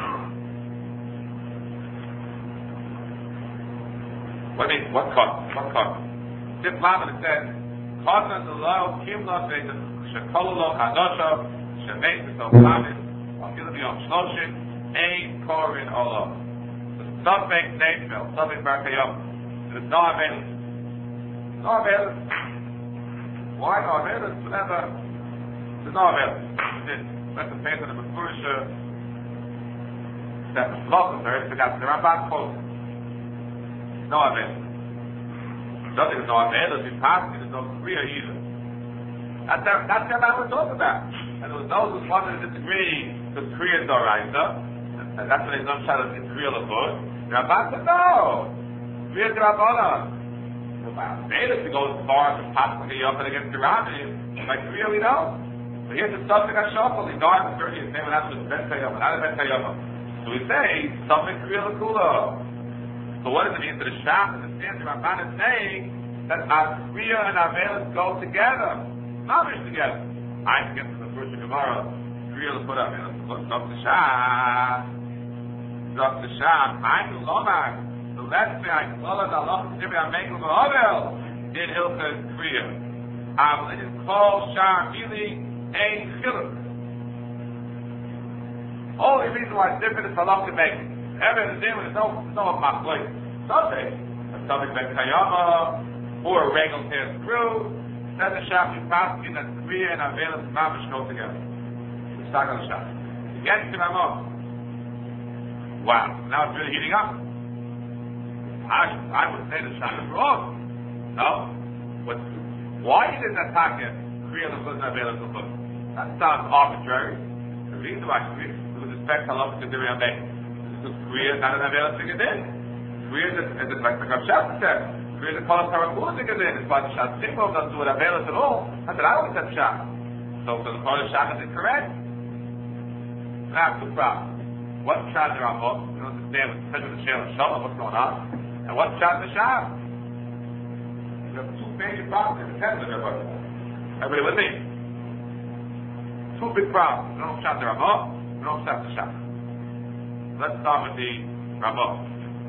What means, what cut? What cut? Sis Lamed, it says, Kota Zelo, Kim Lo Seita, Shekololo Chadosho, Shemet Beso Lamed, Akilim Yom Shloshim, Ein Korin Olo. The Suffolk Neifel, Suffolk Barkayom. There's no Avelis. No Avelis. Why no Avelis? Whenever there's no Avelis. That's the paper of the Mekurisha. That was local, sir. It's got the Ramban quote. No Avelis. Nothing is no Avelis. In Paskin, there's no Kriya either. That's the that's the Ramban we're talking about. And there was those who wanted to disagree with Kriya Doraisa. And that's when they don't try to get Kriya Lefod. Ramban said no. Kriya Drabana. Vedas to go as far as possibly up and against the Rami, like Kriya we know. But here's the subject I shuffle. The guard is thirty and saying that's the best Tayyama, not a best Tayyama. So we say something Kriya Lakula. So what does it mean? So the Shach understands the Ramban is saying that Kriya and Avelis go together, not together. I get to the first Gemara. Kriya Lakula Avelis. Stop the Shach. Stop the Shach. I'm Lomar. So let's say I follow the Allah to I make him Avel in Hilchah Kriya. Um, it is called Shar Mili Ein Chiluk. Only reason why it's different is Allah to make it. Everything is in with no no machloek. Something, a something like Kayama or a regal tears through. Then the Shach is passing that Kriya and Avelis Mamish go together. It's stuck on the Shach. Against the Ramah. Wow, now it's really heating up. I, I would say the Shach is wrong. No? What, why did that attack it? Kriya Lefod and Avelis Lefod. That sounds arbitrary. The reason why Kriya, with respect to Allah, because they're because Kriya is not an Avelis Tigadin. Kriya is, is like the Kapshat said. Kriya is called Tarakul Tigadin. It's why the Shach Simbo doesn't do it Avelis at all. That's what I always said Shach. So, so the part of Shach is incorrect. Now, two problems. What's Shach the Ramah? You don't understand what's the the Shale and Shalom, what's going on? And what's Shach the Shach? You have two major problems in the text of everybody. Everybody with me? two big problems. We don't shop the Ramah, we don't shop the shop. Let's start with the Ramah.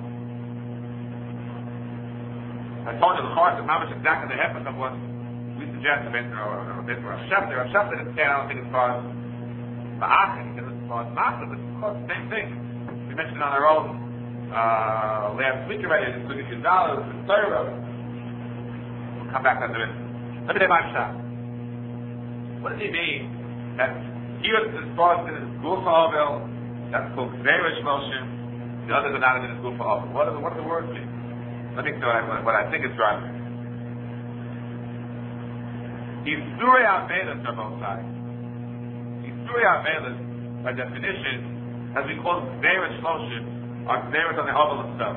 I told you the course of how much exactly the heifetz of what we suggest a bit or a bit for a chef there. A chef didn't say, I don't think as far as Ma'achim, because as far as Ma'achim, it's of course the same thing. We mentioned on our own uh, last week already, it's looking at dollars, it's Torah. We'll come back to it. Let me take my shot. What does he mean? That here as far as in his Gufa Ovel, that's called Gzeirish Motion, the others are not in his Gufa Ovel. What, what do the words mean? Let me see what I, what I think is driving. Yisuri Avelis are both sides. Yisuri Avelis, by definition, as we call Gzeirish Motion, are Gzeirish on the Ovel itself.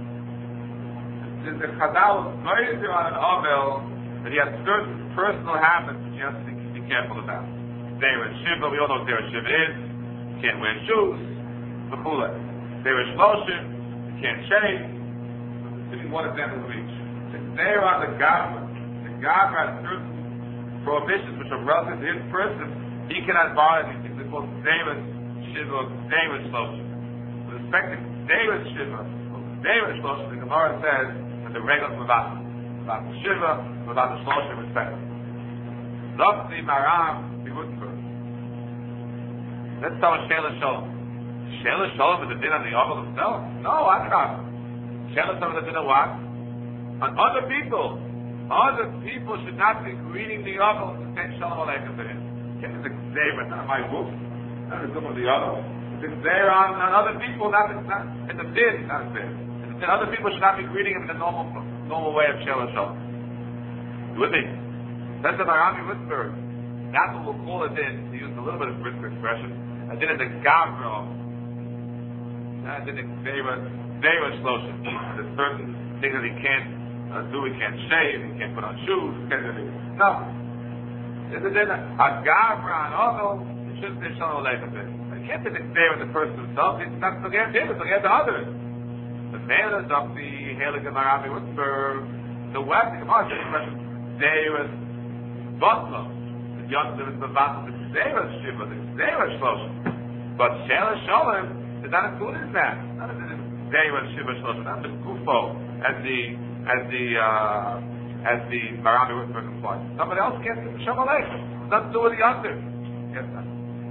The Chazal is very clear on an Ovel that he has certain personal habits that you have to be careful about. Gzeirish Shiva, we all know what Gzeirish Shiva is. You can't wear shoes. Mechula. Gzeirish Motion, you can't shave. Give me one example of each. There on the Gavra. The Gavra has certain prohibitions which are relative to his person. He cannot borrow these things. They're called Gzeirish Shiva, Gzeirish Motion. With respect to Gzeirish Shiva, Gzeirish Motion, the Gemara says that the regals are about about the Shiva, about the Shloshim, respectively. Lofti Maram, the Gutenberg. Let's start with Sheila Shalom. Sheila Shalom is a din on the Ovel himself? No, I don't. Sheila Shalom is a din on what? On other people. Other people should not be greeting the Ovel to say Shalom Aleichem to him. It's a gzeira, not my book. Not the book of the Ovel. It's a gzeira on, on other people, not, not it's a din, not a din. And other people should not be greeting him in the normal normal way of Sheila Shalom. You with me? That's the Marami Witzberg. That's what we'll call it in. He used a little bit of Brisker expression. I did it in the Gavra. I did it in Gzeira Shloshim. There's certain things that he can't uh, do. He can't shave. He can't put on shoes. He can't do anything. No. It's a din. A Gavra on Ovel, it shouldn't say Shalom Aleichem. You can't say the Gzeira the person himself. It's not to get him. It's to get the others. The male is of the Heilige Marami Witzberg. The West, the Gemara says expression Gzeira Botlo. The Yontiv is the Vatal, the Gzeira Shiva, the Gzeira Shloshim. But Sheila Shalom is not included in that. Not in the Gzeira Shiva Shloshim. Not the Gufo as the as the uh, as the Marami Witzberg implies. Somebody else can't say Shalom Aleichem. Nothing to do with the Yontiv. Yes, sir.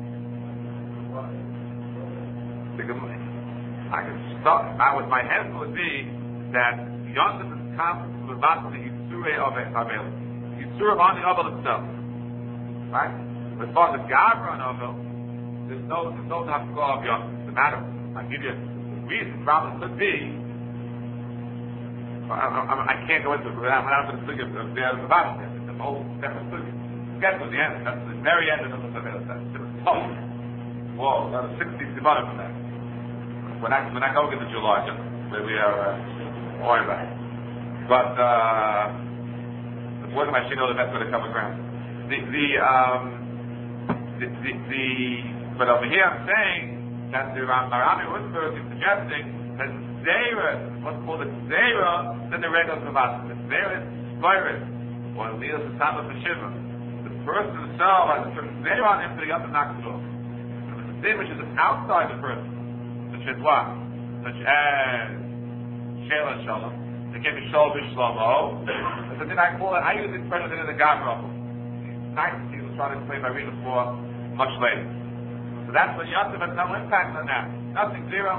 I can start out with my hand would be that Yontif is constant to the Vatal, the Yitzurei of Avel. Yitzurei on the Ovel itself. Right? As far as the Gavra on Ovel, there's no, there's no Hafkah of Yontif. The matter, I'll give you the reason, probably could be, I, I, I can't go into it without the study of the Vatal. It's the whole separate study. Get to the end. That's the very end of the Avel. That's the top. Whoa, that's sixty Sivanim from that. We're not, we're not going into July, just where we are uh, worried about it. But uh, the boys of my know the best way to cover ground. The the um the, the, the but over here I'm saying that the Marami Witzberg is suggesting that Zera, what's called a Zera, than the regular Savas. The Zera is virus, or the Leos is Saba for Shiva. The person himself has a certain Zera on him, so he has to knock it off. The thing which is outside the person. Such as what? Such as Sheila Shalom. They gave me Shol Bishlomo. So then I call it, I use the expression in the Gavra. Nice, he was trying to explain my reading for much later. So that's what Yontif has no impact on that. Nothing, zero.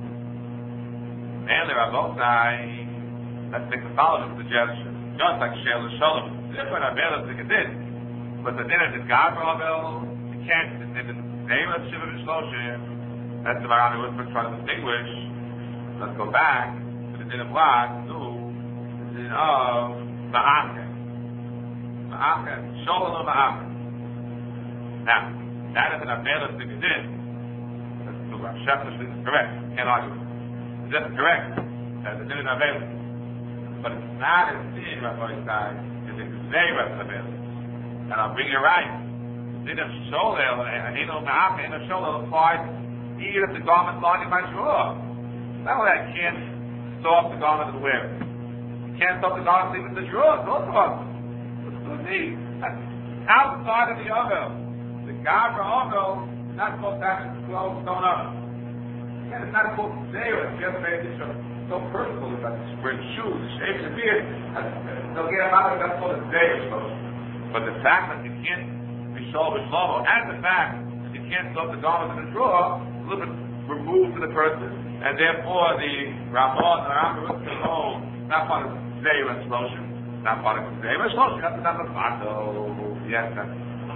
And there are both sides. Let's take the following suggestion. Just like Sheila Shalom. Different Avelis like it did. But the dinner is Gavra Avel. You can't, the name of Shiva Bishloshim. That's the Marami Witzberg trying to distinguish. Let's go back to the din of what? To the din of Ma'acher. Ma'acher. Sholom Ma'acher. Now, that is an Avelis din. That's the Rav Shefner is correct. Can't argue with it. It's just correct. That's the din of Avelis. But it's not a din, Rabbi Isai. It's a Gzeira Avelis. And I'll bring you right. The din of Sholel, and Eno Ma'acher, Eno Sholel applies even if the garment lining my shua. Not only I can't sew up the garment and wear it. You can't sew up the garment and leave it in the drawer. It's also awesome. What's it do with me? That's outside of the oven. The Gabra also not supposed to have his clothes sewn up. Again, it's not called Zayah. It's just made it so personal. It's like wearing shoes, shave your beard. They'll get him out of that's called a Zayah. But the fact that you can't be Shol B'Shlomo, and the fact that you can't throw the garment in the drawer, a little bit removed to the person, and therefore the Ramon and Rambam can hold not part of Zayah and Shloshim, not part of Zayah and Shloshim. That's not the Fato. Yes, that's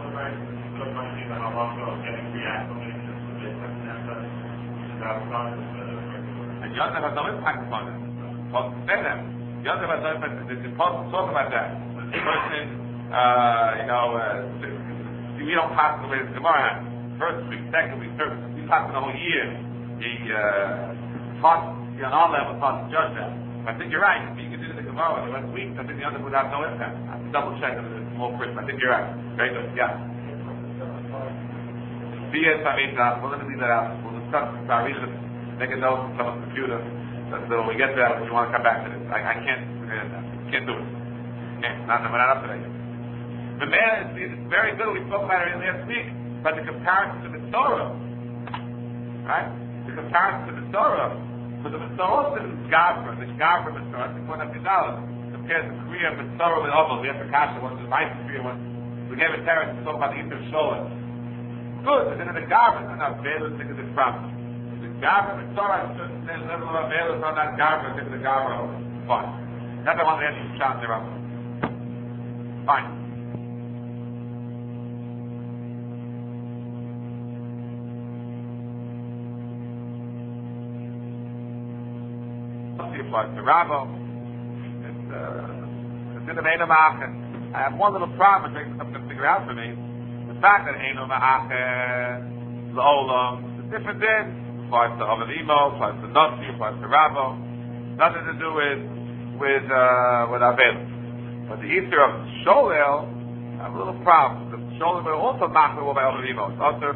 and Yosef has no impact upon it. Well, say that. Yosef has no impact. It's impossible to talk about that. The person, uh, you know, uh, see, we don't pass the way the Gemara has. First week, second week, third week, we pass the whole year. The, uh, taught, you know, on our level, taught to judge that. I think you're right. If you can do the Gemara the rest of the week, I think the other would have no impact. I have to double check if it's more crisp. I think you're right. Very good. Yeah. B S, I mean, uh, well, let me leave that out. We'll discuss this. I'll read it. Make a note on the computer. So when we get there, if you want to come back to this, I, I can't, uh, can't do it. Okay, not, we're not up to that yet. The man is it's very good. We spoke about it last week, but the comparison to the Torah, right? The comparison to the Torah, because the Torah is Gavra, the Gavra Mitzvah, the one of Gedala, compares the Kriya Mitzvah with Oval. We have the Kasha, what's the Mice Kriya one. We gave a terror to talk about the Easter Sholah. Good, but then in the Gavra, it's not Bailus, think of this problem. Gavra Mitzvah, there's a level of Bailus on that Gavra, think of the Gavra. Fine. That's the one that has to shot there up. Fine. Applies to Rabo. It's uh, it's in the Eino Ma'achen. I have one little problem which makes something to figure out for me. The fact that Eino Ma'achen, L'Olam, it's a different din. Applies to Ovid Imo, applies to Notzi, applies to Rabo. Nothing to do with with uh, with Avel. But the Easter of Sholel, I have a little problem. The Sholel will also Ma'achen by Ovid Imo. It's also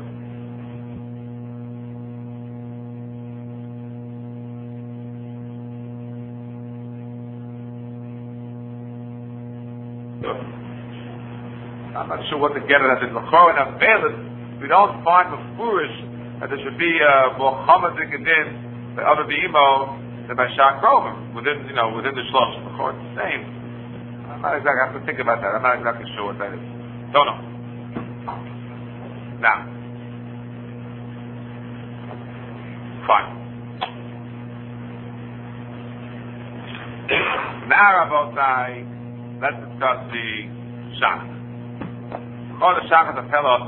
I'm not sure what to get at it. L'chor and Avelis, we don't find the foolish that there should be a more chamadik din by other beimo than by Shak Rovim within, you know, within the shlosh. L'chor, it's the same. I'm not exactly. I have to think about that. I'm not exactly sure what that is. Don't know. Now, fine. Now, Rabotai, let's discuss the Shach. Oh, the Shach is a fellow.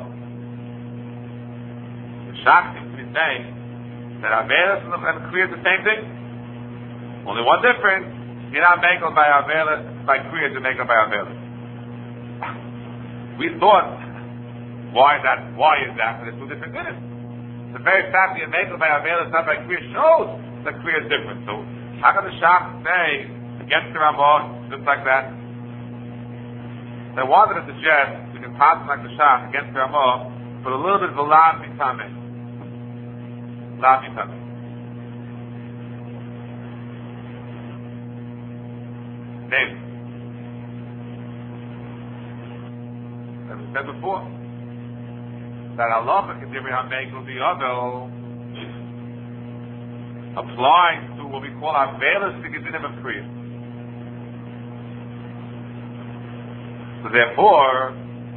The Shach seems to be saying that Avelis and Kriya is the same thing. Only one difference. You're not making by Avelis, by Kriya to make by Avelis. We thought, why that? Why is that? But it's two different things. The very fact that you're making by Avelis, not by Kriya, shows that Kriya is different. So, how can the Shach say against the Ramah, just like that? They wanted to suggest we can pass like the Shach against the Ramah, but a little bit of a lav mitame. Lav mitame. Name. As we said before, that Allah can give me make will be other applying to what we call our veilus to give of Kriya. So therefore,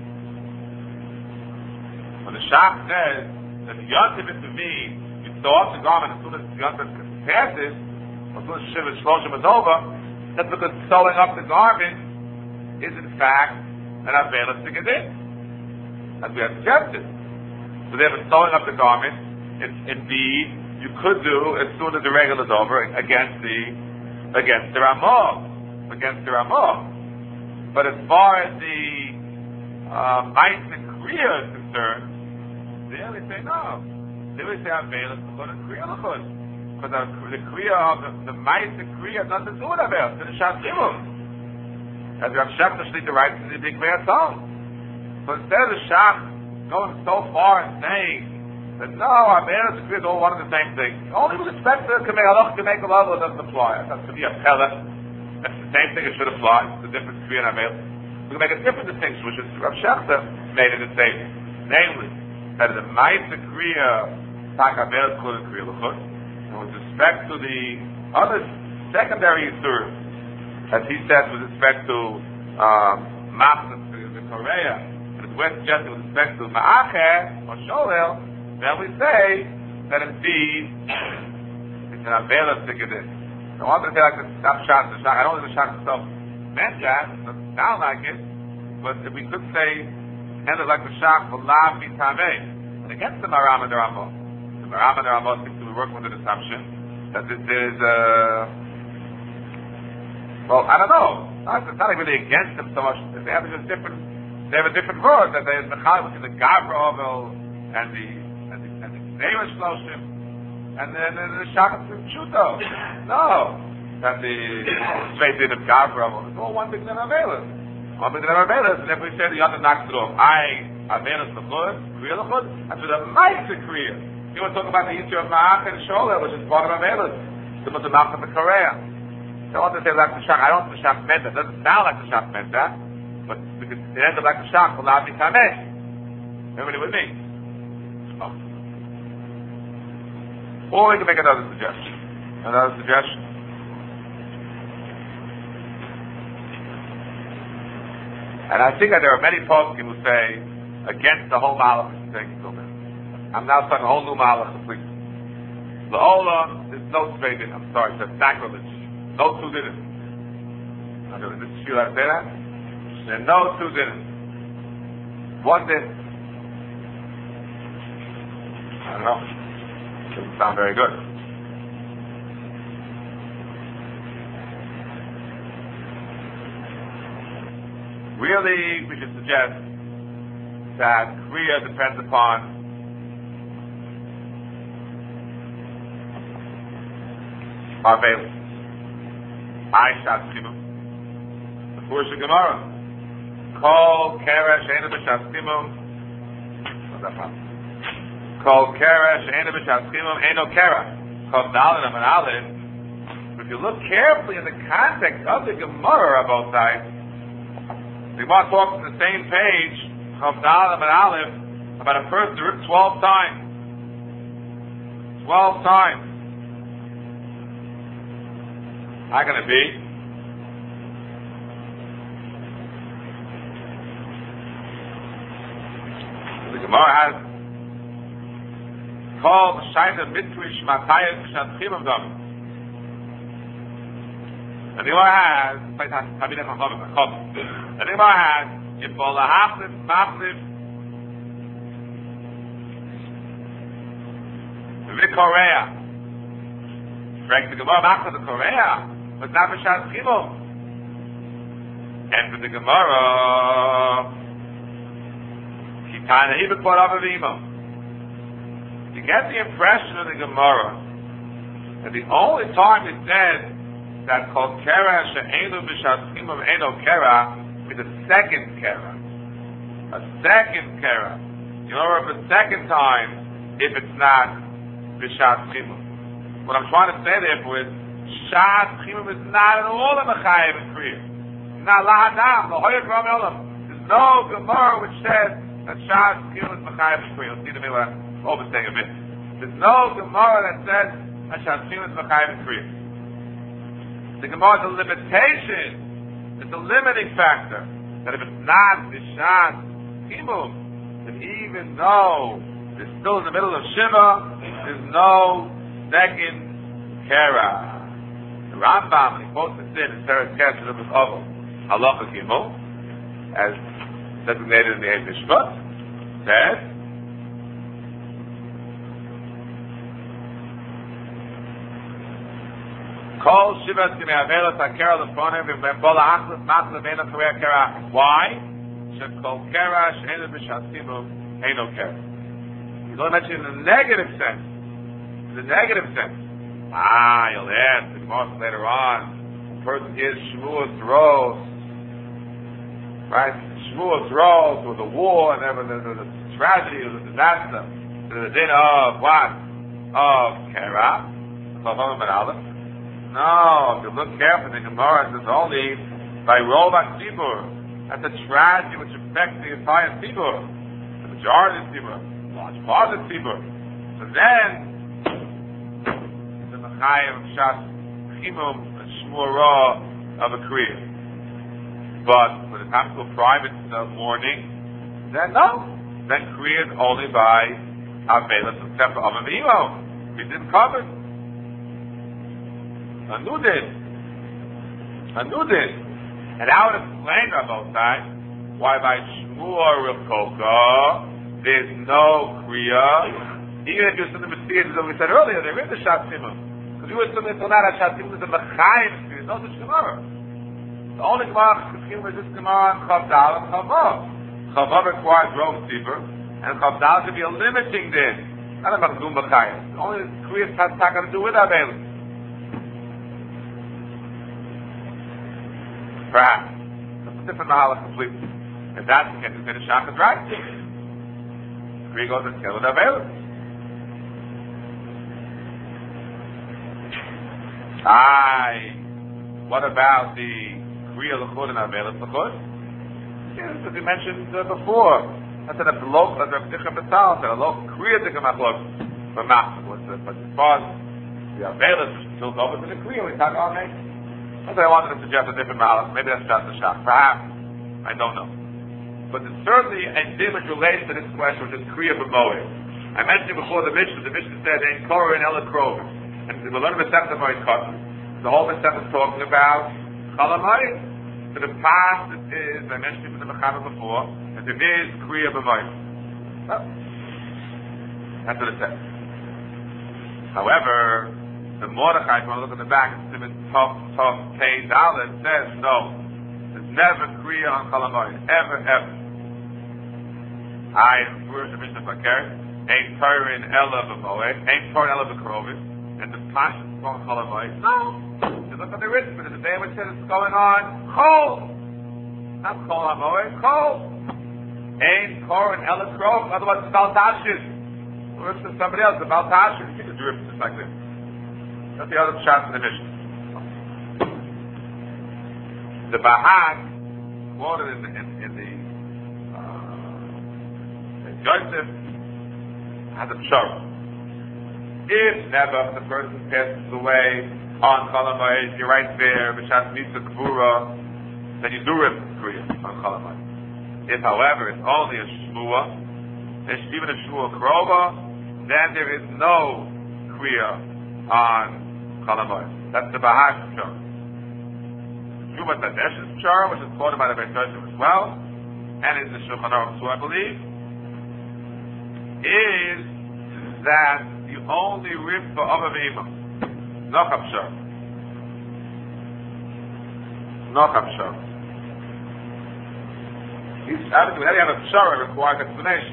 when the Shach says that the Yontif is to me, you throw off the garment as soon as the Yontif passes, as soon as Shiva Shloshim is over, that's because sewing up the garment is in fact an Avelis to Gedin, as we have suggested. So therefore, sewing up the garment, it's indeed you could do as soon as the regular is over against the against the Ramah, against the Ramah. But as far as the Ma'is and Kriya is concerned, they only say no. They only say Avelis because of Kriya L'chus. Because the Kriya of the, the Ma'is and Kriya has nothing to do with Avelis. It's a Shas Gimel. As Rav Shechter Shlita writes in the Big Bear song. So instead of the Shach going so far and saying that no, Avelis and Kriya is all one and the same thing, only with respect to Kamei Halach Kamei Kalav doesn't apply. That's to be a Pella. That's the same thing it should apply. The difference between Avel. We can make a different distinction, which is Rav Shechter made in the statement. namely, that the Ma'isa Kriya Takabelas Chud and Kriya L'Chud, and with respect to the other secondary Yisurim, as he said with respect to Ma'aseh the Korea, and as West suggested with respect to Ma'acher or Sholel, then we say that indeed it's an Avelas Tikadin. I wanted to say like the Shach Shach, the Shach. I don't think the Shach itself meant that. It doesn't sound like it, but if we could say ended like the Shach V'lav Mitameh, and against the Maram and the Ramah. The Maram and the Ramah seem to be working with an assumption that this is uh well, I don't know. It's not really against them so much. They have a different they have a different word that they Mechal between the Gavra Ovel and the and the and the Neiman Shloshim. And then the Shach of Pshuto. No. That the straight in of Gavra, it's all one big din of Avelis. One big din of Avelis, and if we say the other knocks it off, I, Avelis L'Chud, Kriya L'Chud, that's with a Ma'isa Kriya. You want to talk about the issue of Ma'ach and Sholel, which is part of Avelis. Similar to Ma'ach and the Korea. I don't want to say like the Shach, I don't think the Shach meant that. It doesn't sound like the Shach meant that, but because it ends up like the Shach, V'lav Mitameh. Everybody with me? Oh. Or we can make another suggestion. Another suggestion. And I think that there are many poskim who say against the whole malach is taking over. I'm now starting a whole new malach completely. The Ola is no spedin. I'm sorry, it's a sacrilege. No two dinners. This is you how to say that? There are no two dinners. One din. I don't know. Doesn't sound very good. Really, we should suggest that Kriya depends upon our valence. I Shat Chimum. The Purusha Gemara. Kol Keresh Eina B'Shat Chimum. What's that from? Called Kara, She'ena B'Shatzchimum, Eino Kara. Called Dalin and Aleph. If you look carefully in the context of the Gemara on both sides, the Gemara talks on the same page, Called Dalin and Aleph, about a first twelve times. Twelve times. How can it be? The Gemara has called Shaita Mitrish Matayas Shatchimum Dam. And the Gemara has, and the Gemara has, if Bolahachlif Machlif V'Korea. Correct, the Gemara Machlif the Korea was not Shatchimum. And for the Gemara, Kitana even put up a Vimo. You get the impression of the Gemara that the only time it says that called Kera she'enu b'shatzchimum eno Kera is the second Kera. A second Kera. You know, of a second time if it's not b'shatzchimum. What I'm trying to say therefore is shatzchimum is not at all a mechayev in Kriya. Not lahadam, l'hoyek ram elam. There's no Gemara which says that shatzchimum is mechayev in Kriya. You'll see the middle. Overstaying a bit. There's no Gemara that says Hashantim is Mechayim and Kriya. The Gemara is a limitation. It's a limiting factor. That if it's not Bishat Chimum, then even though it's still in the middle of Shiva, there's no second Kera. The Rambam, when he quotes this in in Teres Kesher of Oval, Halacha Gimel, as designated in the Eight Mishpat, says, Kol Shivas G'me'avelos HaKera L'fonim V'bola Achlis Matla V'ena Korea Kera. Why? Shekol Kera She'ena B'Shatzchimum Eino Kera. He's only mentioning the negative sense. The negative sense. Ah, you'll ask the Gemara later on. A person hears Shmuel throws, right? Shmuel throws with a war and there was a tragedy, it was a disaster. The din of what? Of Kera. Chachamim and Aleph. No, if you look carefully, the Gemara says only by Rova Tzibur. That's a tragedy which affects the entire Tzibur. The majority of the tzibur, large part of the tzibur. So then, the Mechayim Shas Chimum, a Shmura of a Kriya. But when it comes to a private uh, mourning, then no. Then Kriya is only by Avelis except for Avam Imo. We didn't cover it. A new did. A new did. And I would explain on both sides why by Shmua Rivkoka there's no Kriya. Even if you assume the Messiah, as we said earlier, there is a Shat Simon. Because you assume it's not a Shat Simon, it's a Mechayim Kriya, it's not a Shemara. The only Gemara is this Gemara and Chavdal and Chavav. Chavav requires Rov Tzibur, and Chavdal should be a limiting din. Not a Machzum Mechayim. The only Kriya has to do with Avelis. Perhaps. That's a different mahala completely. If that's the case, then the Shach is right. Kriya goes and kill it Avelis. Aye. What about the Kriya L'chud and Avelis L'chud? Yes, as we mentioned uh, before. I said a bloke, as Rav Tichon Betzal said, a local Kriya Tichon Machlok for Machzor. But as far as the Avelis, which tilts over to the Kriya, we talk all night. I said I wanted to suggest a different malach. Maybe that's just a shot. Perhaps. I don't know. But there's certainly a thing which relates to this question, which is Kriya B'moed. I mentioned before the Mishnah. The Mishnah said, Ein Korah and Ela Krover. And we're learning Masechta Moed Katan. The whole Masechta is talking about Chalamayim. For the past, it is, I mentioned it in the Mechana before, that there is Kriya B'moed. Well, that's what it says. However, the Mordechai, if you want to look at the back, it's in Tov, Tov, Pei, Dalet, says, no, there's never Kriya on Chalamayim. Ever, ever. I, first, the Mishnah Fakir, Ein Torin Ela B'moed, Ein Torin Ela B'krovit, and the Pasha on Chalamayim. No. You look at the written, but there's a day which says it's going on, Chol. Not Chol HaMoed, Chol. Ein Torin Ela B'krovit, otherwise it's Bal Tashis. Or it's somebody else, the Bal Tashis. You can do it just like this. That's the other shot in the Mishnah. The Bahag quoted in the, in, in the uh, in Joseph has a pshara. If never the person passes away on Chalamayim, you're right there, B'shat Mitzvah K'vura, then you do rip Kriya on Chalamayim. If, however, it's only a Shmua, even a Shmua Krova, then there is no Kriya on Chalamayim. That's the Bahag Pshara. Shuma Tadesh's Pshara, which is quoted by the Beit Yosef as well, and is the Shulchan Aruch too, I believe, is that you only rip for Avav Ima. Nocha Pshara. Nocha Pshara. He's obviously, whenever you have a Pshara, it requires explanation.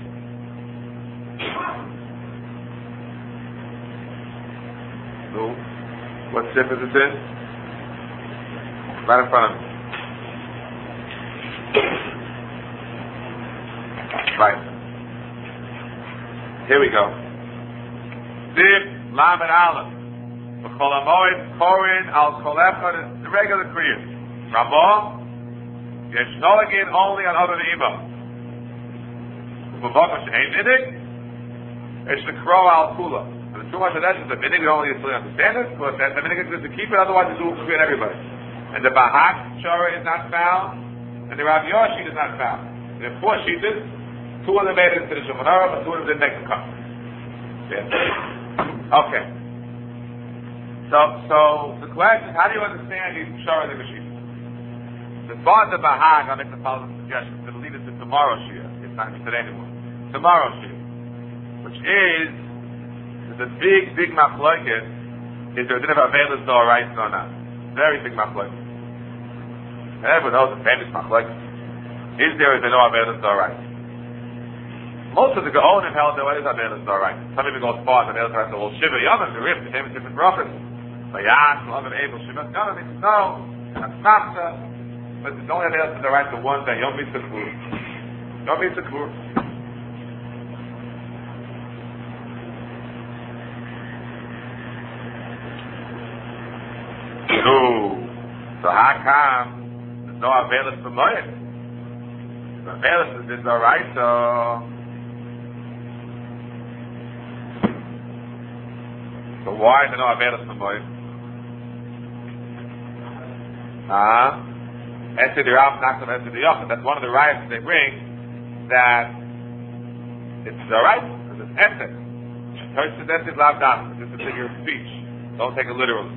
No. What step is it in? Right in front of me. Right. Here we go. Sif Lamed Aleph. B'chol HaMoed Korin Al Kol Echad, the regular Kriya. Ramah, Yesh Nolegin only on Avav Ima. B'vokah She'ein Nidik, Yesh Nekro Al Kula. The too much of that is the minig, we don't really fully understand it, but the minig is to keep it, otherwise it's all clear everybody. And the Bahak Shara is not found, and the Rav Yoshi is not found. There are four sheetahs, two of them made it into the Shulchan Aruch, but two of them didn't make the cut. Yeah. Okay. So, so the question is, how do you understand these Shara and the Sheetahs? As far as the Bahak, I'll make the following suggestion. It'll lead us to tomorrow's Shia. It's not today anymore. Tomorrow's Shia, which is the big, big machlokes is there a din of Avelis D'oraisa or not? Very big machlokes. Everyone knows the famous machlokes. Is there or is there no Avelis D'oraisa? Most of the Gaonim held there is Avelis D'oraisa. Some people go as far as Avelis D'oraisa. Well, Shiva Yom, the Rif, the famous different prophets. Vayash, Lov and Abel, Shiva Yom, they say no, and that's Machsa. But it's only Avelis D'oraisa one day. Yom Mitzvah K'vur. Yom Mitzvah K'vur. So how come there's no Avelis for Moed? The Avelis is alright, so So why is there no Avelis L'moed? Ah, Esed Rav Nachman Esed Yochid. That's one of the riots they bring, that it's alright, because it's Esed. Tosfos Esed Lav Das. This is a figure of speech. Don't take it literally.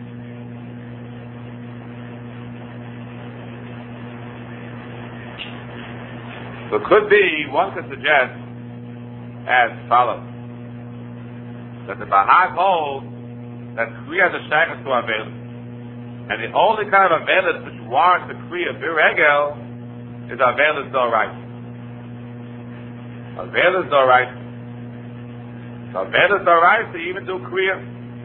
So it could be, one could suggest, as follows, that the Bahag holds that Kriya is a Shaykhus to Avelis. And the only kind of Avelis which warrants the Kriya Biregel is Avelis D'Oraisa. Avelis D'Oraisa. So Avelis D'Oraisa even do Kriya.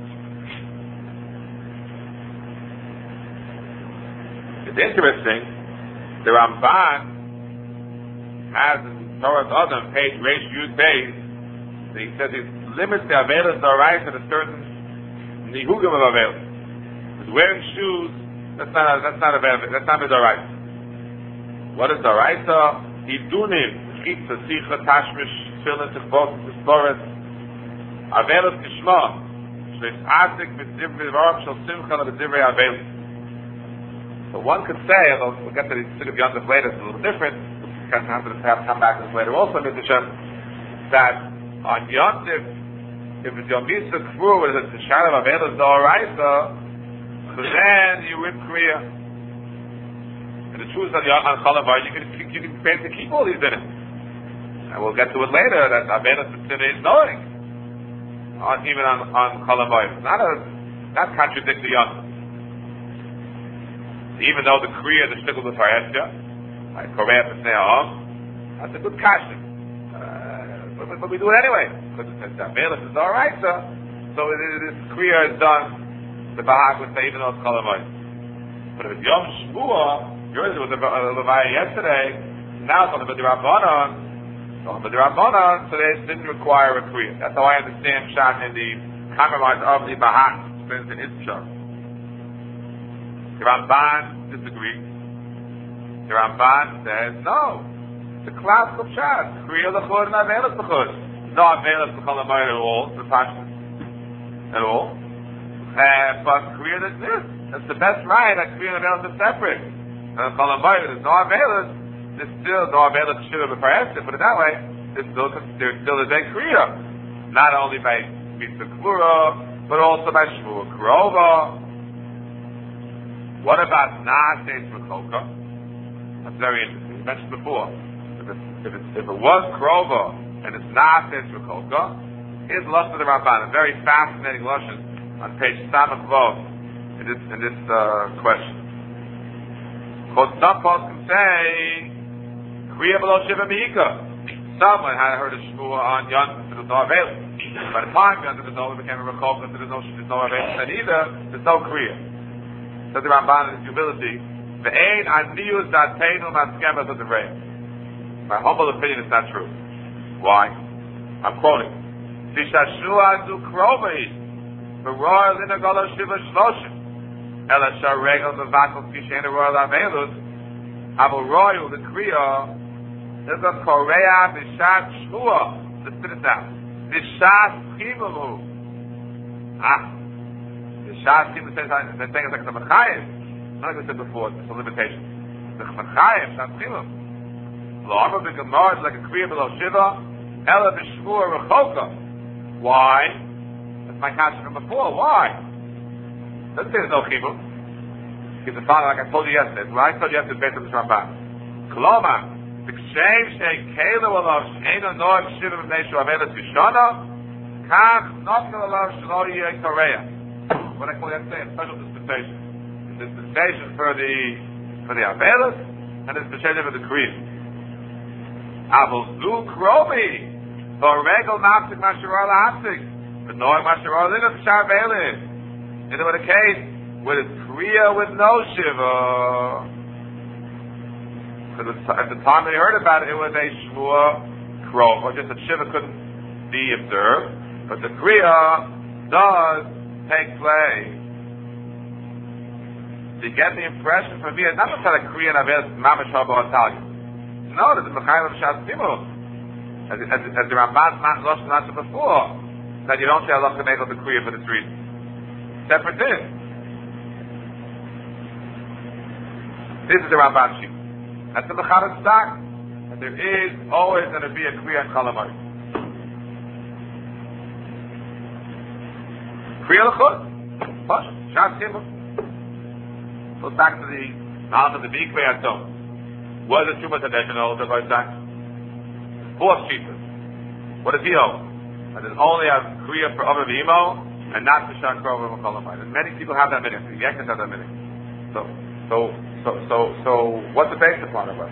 It's interesting, the Ramban has in Torah Adam, page Reish Yud Beis, he says he limits the Avelis D'Oraisa to certain Nihugim of Avelis. Because wearing shoes, that's not a, that's not Avelis, that's not a D'Oraisa. What is D'Oraisa? Hidunim, Chitza, Sicha, Tashmish, Tefillin, Tefillin, Tefillin, Avelis Kishma, Shleis Asik, Mitzivri, Baruch, Shal Simcha, Mitzivri, Avelis. So one could say, although we'll get to the Siddur Yontif later, it's a little different, have to have come back to this later also, Mister Shem, that on Yontif, if it's Yom Yisra Kfur, where it's a Shana of Avelis D'Oraisa, so then you whip Kriya. And the truth is on Chalavar, you can you can basically keep all these in it. And we'll get to it later, that Avelis is knowing, on, even on, on Chalavar. It's not a, not contradict the Yontif. Even though the Kriya, the Shtickle of Fareshya, like Korea Pesneah, that's a good kasha. Uh, but, but we do it anyway. Because it's Avelis is alright, so, so it, it, this Kriya is done, the Bahag would say, even though it's Chalamoy. But if it's Yom Shmuah, yours was a Levaya yesterday, now it's on the B'dirabbanon, so on the B'dirabbanon, so they didn't require a Kriya. That's how I understand Pshat in the compromise of the Bahag, explains in Itzchak. The Ramban disagrees. The Ramban says, no, the classical Pshat, Kriya L'chud and Avelis L'chud. No Avelis L'chud at all, the Pashas, at all. Uh, but Kriya is this. That's the best right, that Kriya and Avelis are separate. And L'chud there's no Avelis, there's still no Avelis Shiva B'Pareshit, put it that way, there's still, there still is a Kriya. Not only by Mitzvah Kvura, but also by Shmuel Krova. What about Na'aseh Rechoka? That's very interesting. We mentioned before. If it, if it, if it was Krova and it's Na'aseh Rechoka, here's the Lashon of the Ramban, a very fascinating Lashon on page Samach Vov in this in this uh, question. Because some folks can say Kriya B'lo Shiva Mihika. Someone had heard a Shmuah on Yontif, so there's no Avelis. By the time Yontif is over, it became a Rechoka, so there's no there's no Avelis, and either there's no Kriya. Says the Ramban in his humility. My humble opinion is not true. Why? I'm quoting. Tishashua zu krovi, v'royal inagolo shiva shloshim, ela sharegel b'vakol kishen royal avelus, avo royal the kriya is a korea b'shat shua. Let's spit it down. B'shat chimamu. Ah, b'shat chimamu says they're saying it's like the mechayim. Like we said before, it's a limitation. The Chachayim, Shat Chilum. Lo Amar B'Gemara is like a Kriya B'lo Shiva, Ela B'Shmuah Rechoka. Why? That's my question from before. Why? Doesn't say there's no Chibur. Because the father, like I told you yesterday, what I told you yesterday based on this Ramban. Kloma, B'Kshem Shei Keilu Alav She'ena Noach Shiva B'nei Shu Avelis Yishana, Kach Nofkel Alav Shlo Yeh Korea. What I call yesterday, a special dispensation. Dispensation for the for the Avelis and dispensation for the Kriya. Avol zu krovi for regel mafsik masharal hafsik but no masharal linah b'shar Avelis. In the case with Kriya with no shiva, because at the time they heard about it, it was a shmua krov, or just that shiva couldn't be observed, but the Kriya does take place. You get the impression from me, not to tell a Kriya and Avelis mamash haba Italian. No, there's a mechayim of Shas Timur. As, as, as the Ramban not lost not before. that you don't say Allah can make the Kriya for this reason. Separate din. This is the Ramban sheet. That's the Mechaber Stock. And there is always going to be a Kriya and Chalamai. Kriya l'chut. Push. Shas Kimmel. Goes back to the knowledge of the Mikveh Atom. Was it Shumas additional the Goy Stock? Fourth cheapest. What does he owe? That is only a Kriya for Over V'imo and not for Shak Krov or Chalamai. And many people have that minute. The Yeknes have that minute. So, so, so, so, so, what's it based upon of us?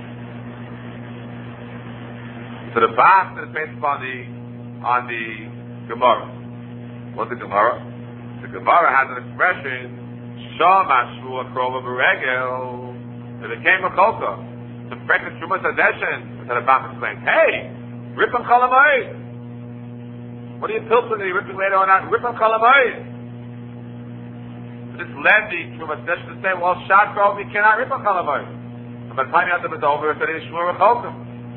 So the Bach is based upon the on the Gemara. What's the Gemara? The Gemara has an expression, Shama Shvua Krova Beregel. It became a Kolka. To break the Shumas Adeshin. So the Bach explains, hey, Rip on Chalamai. What are you pilfering? Are you ripping later on out? Rip on Chalamai. This led the Shumas Adeshin to say, well, Shad Krova, you cannot rip on Chalamai. And by the time you have to be over, it's already Shmur Rechokim.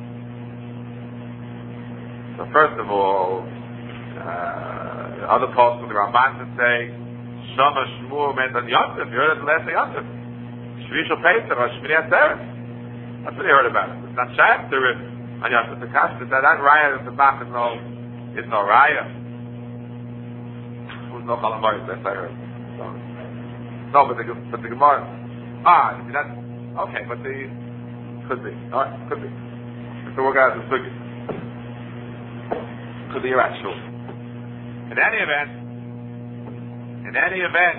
So first of all, uh, other posts with the Ramban to say, Shama Shmur meant on Yontif. You heard it the last day Yontif. Shvishal Pesach or Shmini Atzeret. That's what you heard about it. It's not Shad to rip on Yontif. The Kash that that Raya of the Bach is no, is no Raya. Who's no Chalamoyes? That's I heard. So, no, but the, but the Gemara. Ah, that's, okay, but the, could be. Alright, could be. So we're going to the Sugi. Could be right, sure. In any event, in any event,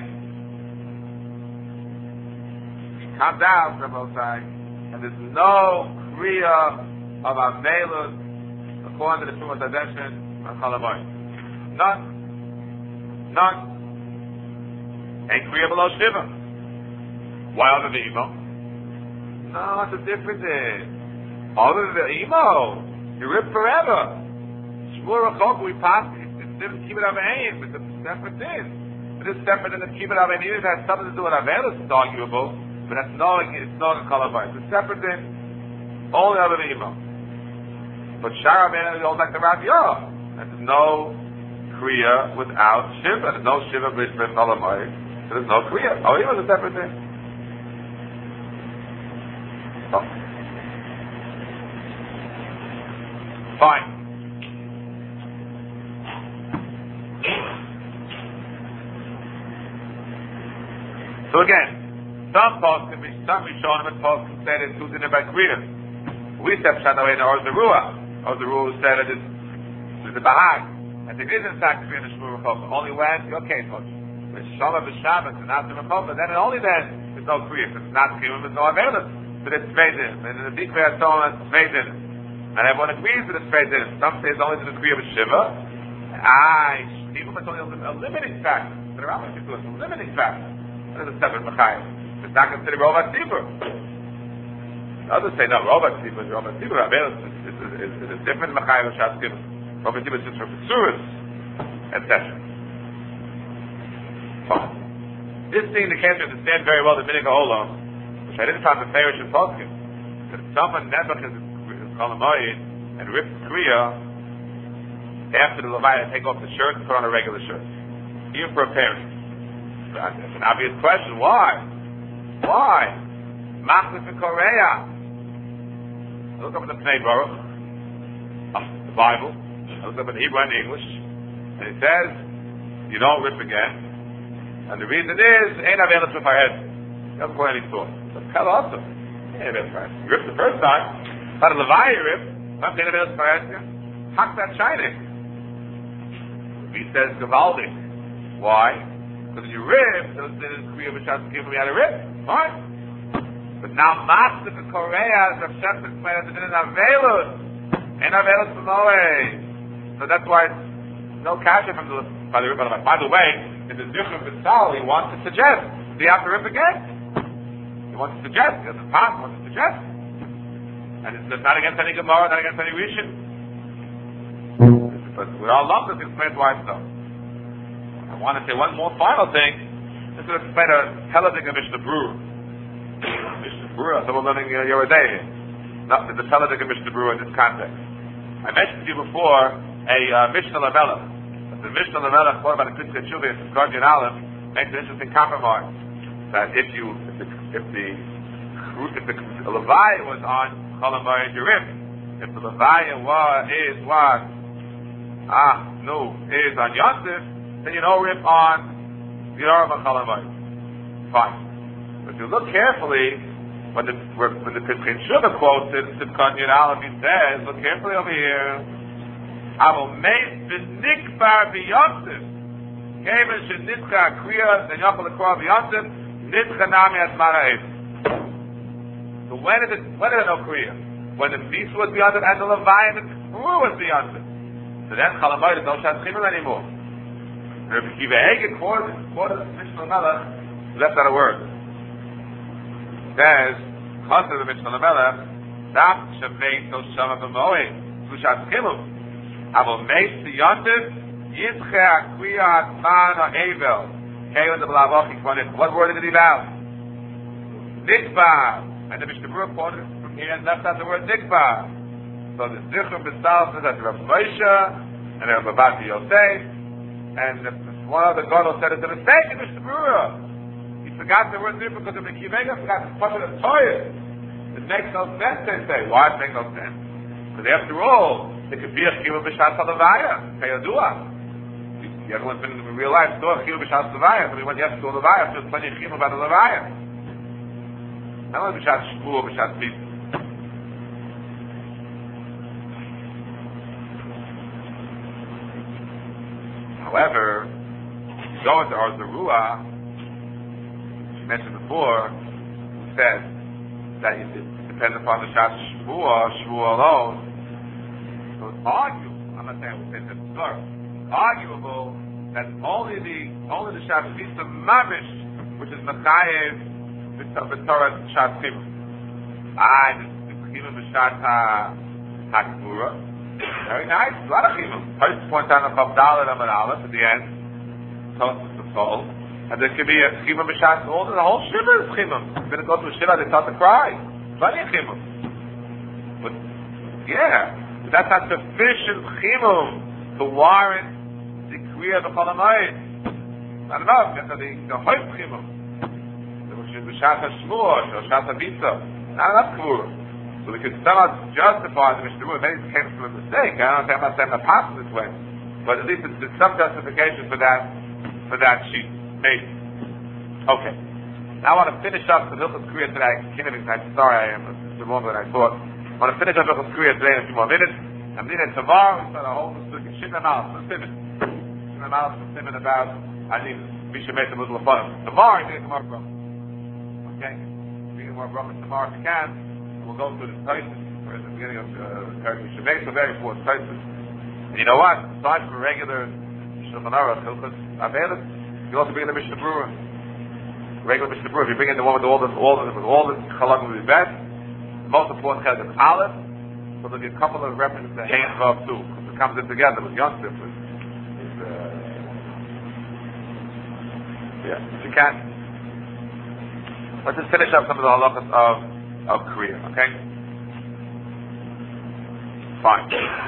he comes out from outside, and there's no Kriya of Avelus according to the Shumas Adeshin on Chalamoy. None. None. Ain't Kriya below Shiva. Why other than Emo? No, it's a different thing. Other than Emo, you rip forever. Shmur Rechok, we pass, it's different Kibbut Avein, it's a separate thing. It is separate than the Kibbut Avein. It has something to do with Avelus, it's arguable, but that's not, it's not a Chalabai. It's a separate thing, only other than Emo. But Shar Avein goes like the Rav Yah. There's no Kriya without Shiva. There's no Shiva with Chalabai. So there's no Kriya. Oh, Emo is a separate thing. Oh. Fine. So again, some posts can be, some Rishonim posts can say that it's two dinner by Kriya. We said Pshanaway in Or Zerua. Or Zerua said that it's the Bahag. And it is in fact Kriya in the Shmur Rechokim. Only when, okay, so it's Shama B'Shabbat and not the Rechokim, then and only then there's no Kriya. If it's not Kriya, there's no Avelus. But it's Feidim. And in the Mikveh and so on, it's Feidim. And everyone agrees that it's Feidim. Some say it's only to the Kriya of Shiva. I, even it's only a limiting factor. The Rambam is a limiting factor. That is a separate Machayim. It's not considered Rovat Tzibur. Others say, no, Rovat Tzibur is Rovat Tzibur. Avelus is, is, is, is a different Machayim of Shas Kibbutz. Rovat Tzibur is just for Petzuras, et cetera. Fine. This thing, the cancer understand very well the Minig HaOlam, which I didn't find the Farish and Poskim, that if someone Nebuch is Chalamoyed and rips Kriya after the Levite, take off the shirt and put on a regular shirt. Even for a parent. That's an obvious question. Why? Why? Machlif and Korea. I look up in the Pnei Baruch, the Bible. I look up in Hebrew and English, and it says you don't rip again. And the reason is ain't Avelus with our head. It doesn't go any thought. But Pella also. Ain't Avelus with our head. You ripped the first time. But a Levi you ripped. Not ain't Avelus with our head. Hack that shining. He says Gavaldi. Why? Because you rip, so it is Kriya B'Shas Kibbutz, we had a rip. Fine. But now, Master the Korea, the Shem explained that it is Avelus. And Avelus Samoe. So that's why it's no kasha from the, by the rip. By the way, in the Zichur B'Tzal, he wants to suggest, do you have to rip again? He wants to suggest, he doesn't pass, he wants to suggest. And it's not against any Gemara, not against any Rishon. But with our love, this explains why it's so. I want to say one more final thing. This is explain a Peladik of Mishnah Brewer. Mishnah Brewer, so we're learning uh, Yoredei here. No, it's a Peladik of Mishnah Brewer in this context. I mentioned to you before a uh, Mishnah Lamela. the Mishnah Lemelech quoted by the Pitzchei Tshuva in Skardi and Aleph makes an interesting compromise that if you if the if the, if the Levaya was on Chol Hamoed Yerim, if the Levaya was is what ah no is on Yosef, then you don't rip on the Yoram Chol Hamoed. Fine. But if you look carefully, when the when the Pitzchei Tshuva quotes it in Skardi and Aleph, he says, look carefully over here. I will make the nikbar b'yosef. Kevin should nitcha kriya then yachol lekor b'yosef nitcha nami asmara ev. So when did it when did it no kriya? When the feast was b'yosef and the levaya and the kfur was b'yosef. So then Chol Hamoed is no shas chimel anymore. Rabbi Kiva Eger quoted quoted the Mishnah Lemelech left out a word. Says Chassid the Mishnah Lemelech Daf Shavei So Shama B'Moed Zu Shas Chimel. I will make the Yontif Yitzchak Kriyat Man Ha'evel. Kayon the B'Lavochi quoted. What word did he vow? Nikbar. And the Mishnah Berurah quoted from here and left out the word Nikbar. So the Zichur B'Sal says that the Rav Moshe and the Rav Avati Yosef and the, one of the Gadol said it's a mistake in Mishnah Berurah. He forgot the word Nikbar because of the Kivega forgot to put it in the Torah. It makes no sense, they say. Why it makes no sense? Because after all, it could be a chiyuv b'shas halavaya, kayadua. You ever been in real life, still a chiyuv b'shas halavaya. So when you have to do a levaya, there's plenty of chiyuv about a levaya. Not only b'shas shmur, b'shas pizza. However, go into Or Zarua, she mentioned before, who said that it depends upon the shas shmur, shmur alone. So it's arguable. I'm not saying we'll say it's absurd. Arguable that only the only the Shabbat Visa Mavish, which is Machayev B'Torah Shabbat Chimel. Ah, the Chimel B'Shat HaKvura. Very nice. A lot of Chimel. First point down the Chav Dalet Amar Aleph at the end. Tosfos the soul. And there could be a Chimel B'Shat. All the whole Shiva is Chimel. If you're going to go to a Shiva, they start to cry. Plenty of Chimel. But yeah. That's not sufficient chimum to warrant the kriya of the Chol Hamoed. I don't know, because the the hoyt chimum, the shas hashmur, the shas habitza, not enough kvura. So we could somehow justify the Mishnah Berurah. Maybe it came from a mistake. I don't know if I'm not saying the possible this way, but at least there's some justification for that for that sheet. Maybe. Okay. Now I want to finish up the Hilchos Kriya today. I'm sorry, I am it's longer than I thought. I want to finish up Hilchos Kriya today in a few more minutes. I'm needing tomorrow. We start a whole Shimon Amalek, Simon. Shimon Amalek, Simon about I need we should make the middle of fun. Tomorrow, you need more brachas. Okay, we need more brachas tomorrow if you can. And we'll go through the Taisus. We're at the beginning of uh, we should make some very important Taisus. And you know what? Aside from regular Shulchan Aruch, Hilchos Avelis, you also bring in the Mishnah Berurah. Regular Mishnah Berurah. If you bring in the one with all the all the with all the chalak will be best. The most important has an Aleph. So there'll be a couple of references to Hein Vav too, because it comes in together with Yosef. With, with, uh, yeah, if you can. Let's just finish up some of the halachas of of Kriya, okay? Fine.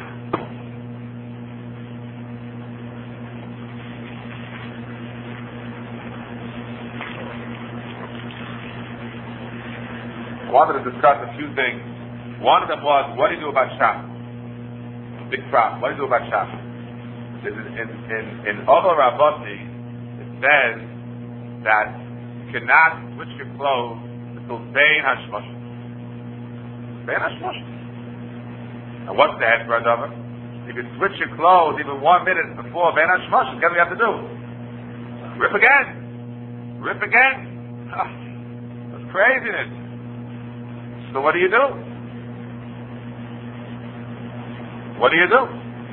I wanted to discuss a few things. One of them was, what do you do about Shabbos? Big problem. What do you do about Shabbos? In in in, in Oval Raboti, it says that you cannot switch your clothes until Bein Hashmosh. Bein Hashmosh. And what's the head, brother? If you switch your clothes even one minute before Bein Hashmosh, guess what you have to do? Rip again. Rip again. That's craziness. So what do you do? What do you do?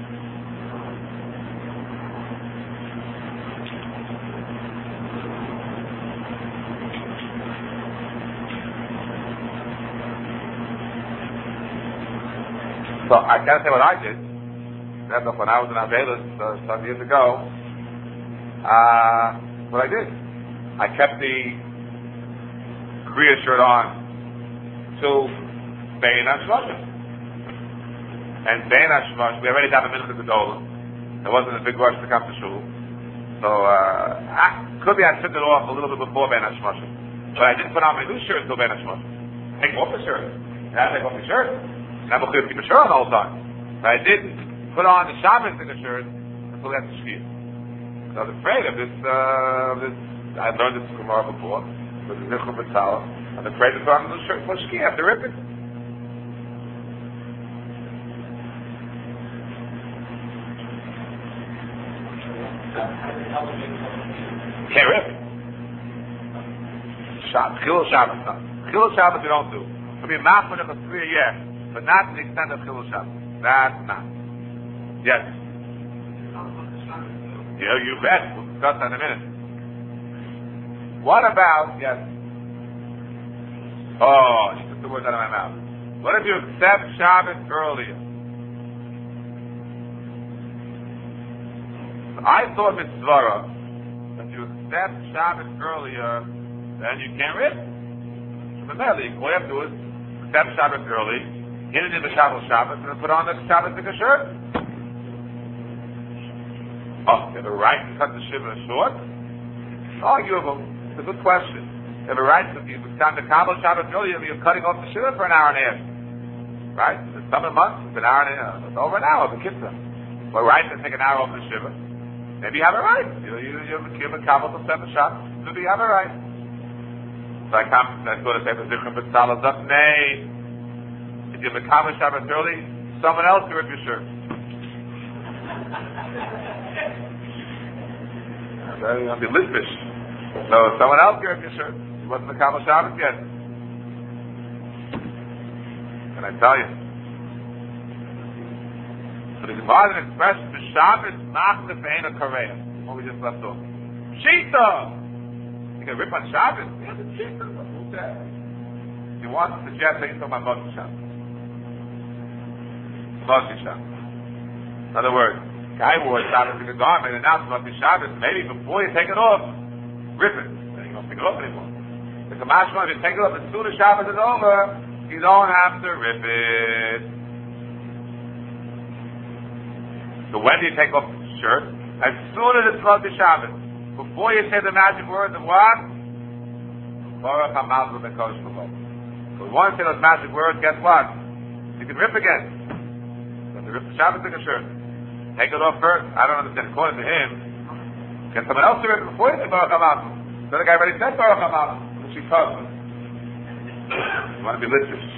So I can't say what I did. When I was in Avelis uh, some years ago, uh, what I did, I kept the Kriya shirt on till Bein Hashmosh. And Bein Hashmosh, we already have a minute of the Gedolah. There wasn't a big rush to come to shul. So, uh, I, could be I took it off a little bit before Ben Hashmashim. But I didn't put on my new shirt until Ben Hashmashim. Take off the shirt. Yeah, take off the shirt. And I'm going to keep a shirt on the whole time. But I didn't put on the Shabbos in the shirt until that's the Shkia. So I was afraid of this, uh, this, I learned this from Gemara before, with the Zichur B'Tzala. I'm afraid to put on the shirt for Shkia, I have to rip it. Can't rip it. Shabbos, Chilul Shabbos, no. Chilul Shabbos you don't do. It'll be a machman of a three a year, but not to the extent of Chilul Shabbos. That's not. Yes. Yeah, you bet. We'll discuss that in a minute. What about, yes. Oh, she took the words out of my mouth. What if you accept Shabbos earlier? I thought mitzvah, if you accept Shabbos earlier, then you can't rip. So the medley, all you have to do is accept Shabbos early, get it in the Shabbos Shabbos, and then put on the Shabbos thicker shirt. Oh, you have a right to cut the shiva short? Arguable. It's a good question. You have a right to, if it's time to Kabbalah Shabbos earlier, you're cutting off the shiva for an hour and a half. Right? In the summer months, it's an hour and a half. It's over an hour, the kitzah. We're right to take an hour off the shiva. Maybe you have a right. You you you give a kabbalah to seven shots. Maybe you have a right. So I come. I thought to say the Zichur B'Tzala up. Nay, if you have a kabbalah Shabbos early, someone else can rip your shirt. You're gonna be litvish. So someone else can rip your shirt. He wasn't the kabbalah Shabbos yet. Can I tell you? So the Gemara is an expression, the Shabbos machlef ve'eino kareya. What we just left off. Shita! You can rip on Shabbos? Yeah, it's Shita. Who said? If you want to suggest that you're talking about Moshe Shabbos. Moshe Shabbos. In other words, guy wore Shabbos in a garment and now it's Moshe Shabbos. Maybe before you take it off, rip it. Then you don't take it off anymore. The Kamashma, if you take it off as soon as Shabbos is over, you don't have to rip it. So when do you take off the shirt? As soon as it's Moshe Shabbos. Before you say the magic words of what? Baruch HaMalchut HaKodesh Baruch. So once you say those magic words, guess what? You can rip again. So to rip the Shabbos take a shirt. Take it off first. I don't understand. According to him, get someone else to rip it before you say Baruch HaMalchut. So the guy already said Baruch HaMalchut. Which he told him. You want to be literate.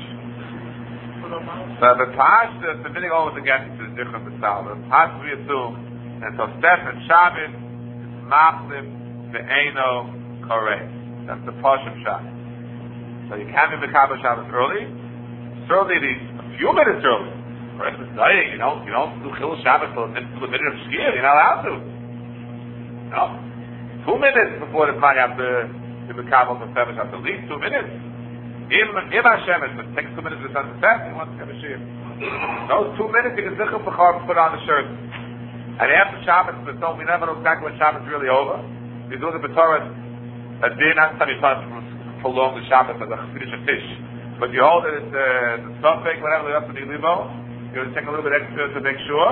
So the Pash, the beginning always again to the Zichur B'Tzala. The Pash we assume, and so Steph and Shabbos is machlef ve'eino kareya. That's the Pashim Shah. So you can't be B'Kabbalah Shabbos early. Certainly the a few minutes early. For instance, you don't you don't do Chilul Shabbos until the minute of Shkia. You're not allowed to. No, two minutes before the time you have to be B'Kabbalah for seven Shabbos. At least two minutes. Even if Hashem it takes two minutes to sun to set, he wants to have a shir. Those two minutes you can zichur b'chor put on the shirt. And after Shabbos, we told we never know exactly when Shabbos is really over. You do the B'Torah a din, not time you try to prolong the Shabbos as a finish a fish. But you hold it, it's uh, the suffix, whatever the rest of the limo, you're going to take a little bit extra to make sure.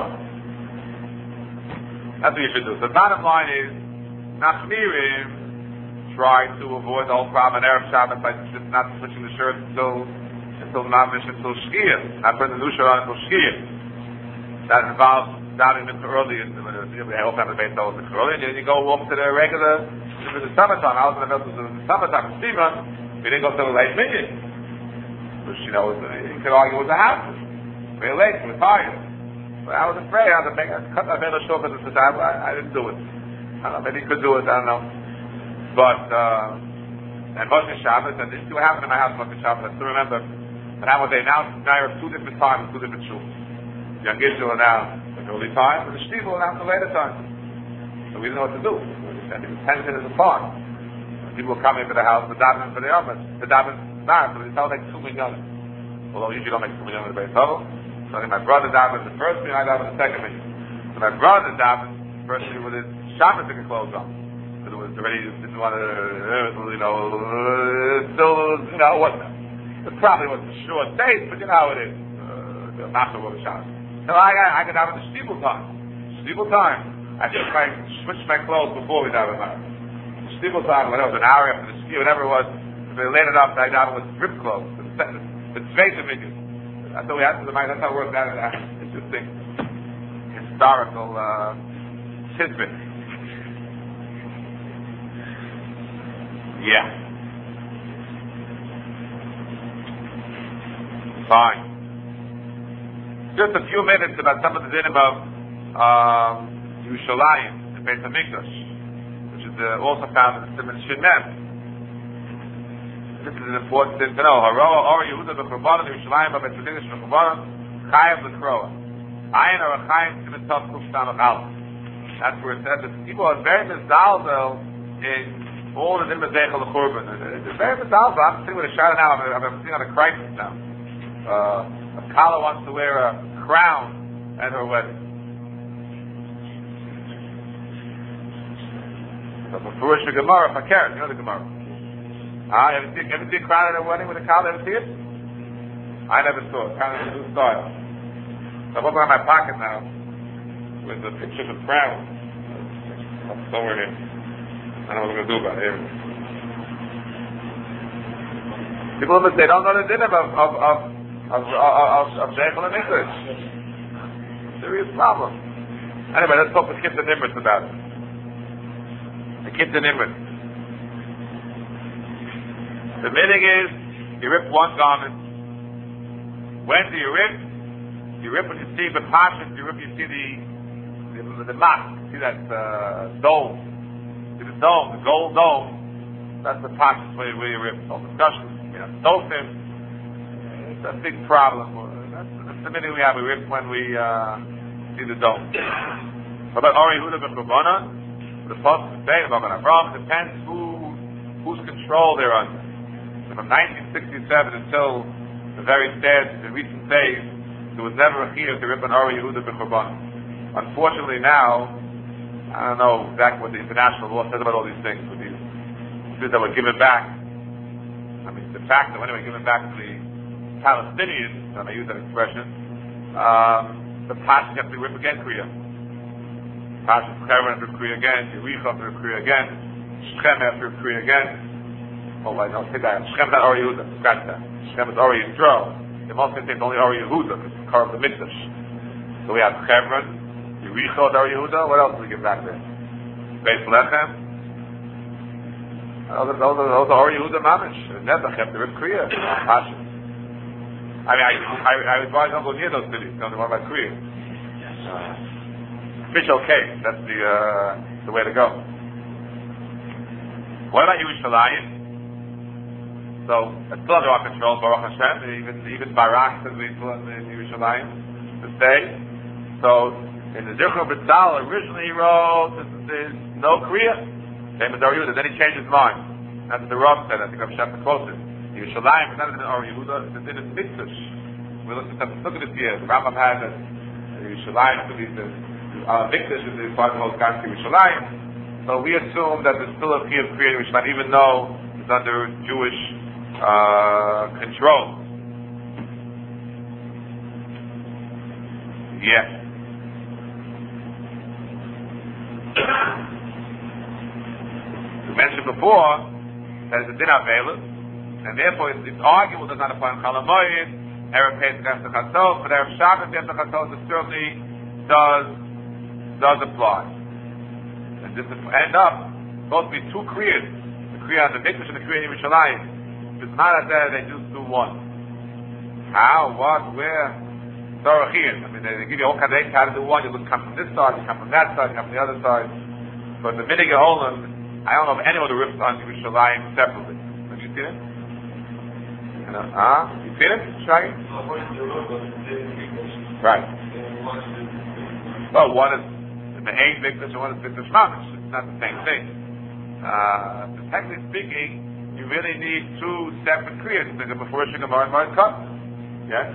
That's what you should do. So the bottom line is, Nachmirim try to avoid the whole problem in Erev Shabbos by just not switching the shirt until until Mamish, until Shkia, not putting the new shirt on until Shkia. That involves starting it early, and we hope to have the base over early, and then you go off to the regular, to the summertime. I was in the middle of the summertime in Steamer, we didn't go to the late minute. Which, you know, you could argue was a hassle. Very late, we were tired. But I was afraid, I had to make, I cut my veil short because it was, I, I didn't do it. I don't know, maybe you could do it, I don't know. But, uh, and Moshe Shabbos, and this is what happened in my house, Moshe Shabbos. I still remember, and that was they announced, now you have two different times, two different shuls. The young Israel announced the early time, and the Shtival announced the later time. So we didn't know what to do. We were sending ten minutes apart. People were coming to the house, the daven for the Yom, the daven not, so they tell them two million. Although usually don't make two million in the base level. So I think my brother daven the first million, I daven the second million. So my brother daven, first million with his Shabbos ticket clothes on. It was already, didn't want to, you know, still, you know, it wasn't, it probably wasn't a short date, but you know how it is. The master was Shabbos. So I got, I got out of the Shtival time. Stiebel time. I just I switched my clothes before we daven now. Stiebel time, whatever, an hour after the ski, whatever it was. If they laid it up, I daven with ripped clothes. It's very familiar. That's what we had to the mind. That's how it worked out. Interesting historical uh, tidbit. Yeah. Fine. Just a few minutes about some of the din of um, Yerushalayim, the Beit HaMikdash, which is uh, also found in the Siman Shin Mem. This is an important thing to know. Haroah or Yehuda b'Churbanon Yerushalayim b'Beit HaMikdash b'Churbanon Chayav l'Kroa. Ayin or Chaim Siman Tov Kuf Samach Aleph. That's where it says that people are very mizalzel in all the Nimbus Eichel l'Churban. It's very mizalzel. I'm sitting with a shadow now. I'm, I'm sitting on a crisis now. Uh, A Kala wants to wear a crown at her wedding. So for Furush the Gemara, Fakir, you know the Gemara. Ah, you ever see, ever see a crown at her wedding with a Kala? Ever see it? I never saw it. Kind of a new style. So I'm opening my pocket now with a picture of the crown. Somewhere here. I don't know what we're going to do about it. Here. People they don't know the din of of of Of of of Zeichel and English. Serious problem. Anyway, let's talk to Kitta Nimrit about it. The Kitta Nimrit. The meaning is you rip one garment. When do you rip? You rip when you see the passion. You rip. You see the the, the mask. See that uh, dome. See the dome, the gold dome. That's the passion where, where you rip. No discussion. You know, Tofim. That's a big problem. That's, that's the minute we have. We rip when we uh, see the dome. But about Ori Huda b'Churbanon, the post is saying about Avraham, depends who whose control they're under. So from nineteen sixty-seven until the very sad, the recent days, there was never a chiyuv to rip an Ori Huda b'Churbanon. Unfortunately now, I don't know exactly what the international law says about all these things, but these things that were given back. I mean, the fact that anyway, given back to the Palestinians, and I use that expression, um, the Pashas have to rip again Kriya. Pashas Chevron after Kriya again, Yericho after Kriya again, Shechem after Kriya again. Oh, I don't say that. Shechem is not Ori Yehuda, scratch that. Shechem is Ori Yisrael. The most going to say it's only Ori Yehuda, because it's part of the Mikdash. So we have Chevron, Yericho at Ori Yehuda. What else do we get back there? Beis Lechem. Those are, those are Ori Yehuda Mamish. Nebuch have to rip Kriya. Pashas. I mean, I I, I advise don't go near those cities. Don't worry about Korea. Uh, fish okay. That's the uh, the way to go. What about Yerushalayim? So it's still under our control, Baruch Hashem. Even even Barak says we still in Yerushalayim to stay. So in the Zichron B'Tzal originally he wrote there's no Korea. Same as Ar Yehuda. Then he changed his mind. That's what the Rav said. I think I've shot the closest. Yerushalayim is not in Ar Yehuda, it's in the Mikdash. We looked at look at this here. The Rambam had that Yerushalayim to be the uh, Mikdash is the part of the whole country Yerushalayim. So we assume that there's still a Chiyuv Kriya Yerushalayim, even though it's under Jewish uh, control. Yes. We mentioned before that it's a din available. And therefore, it's, it's arguable does not apply on Chalamoyed, Erev Pesach after Chatzos, but Erev Shabbos after Chatzos it certainly does does apply. And this will end up supposed to be two kriyas, the kriya on the Mikdash and the kriya in Yerushalayim. If it's not as that, they just do one. How? What? Where? Sorachiyim. I mean, they, they give you all kinds of how to do one. You look, come from this side, you come from that side, you come from the other side. But the Minig Olam, I don't know of anyone who rips on Yerushalayim separately. Have you seen it? Ah, you see it, Shaggy? Right. Well, one is the Ein Mikdash and one is Mikdash Mamish. It's not the same thing. Uh, technically speaking, you really need two separate kriyas. Think of before Shigam and Moed Kaf. Yes?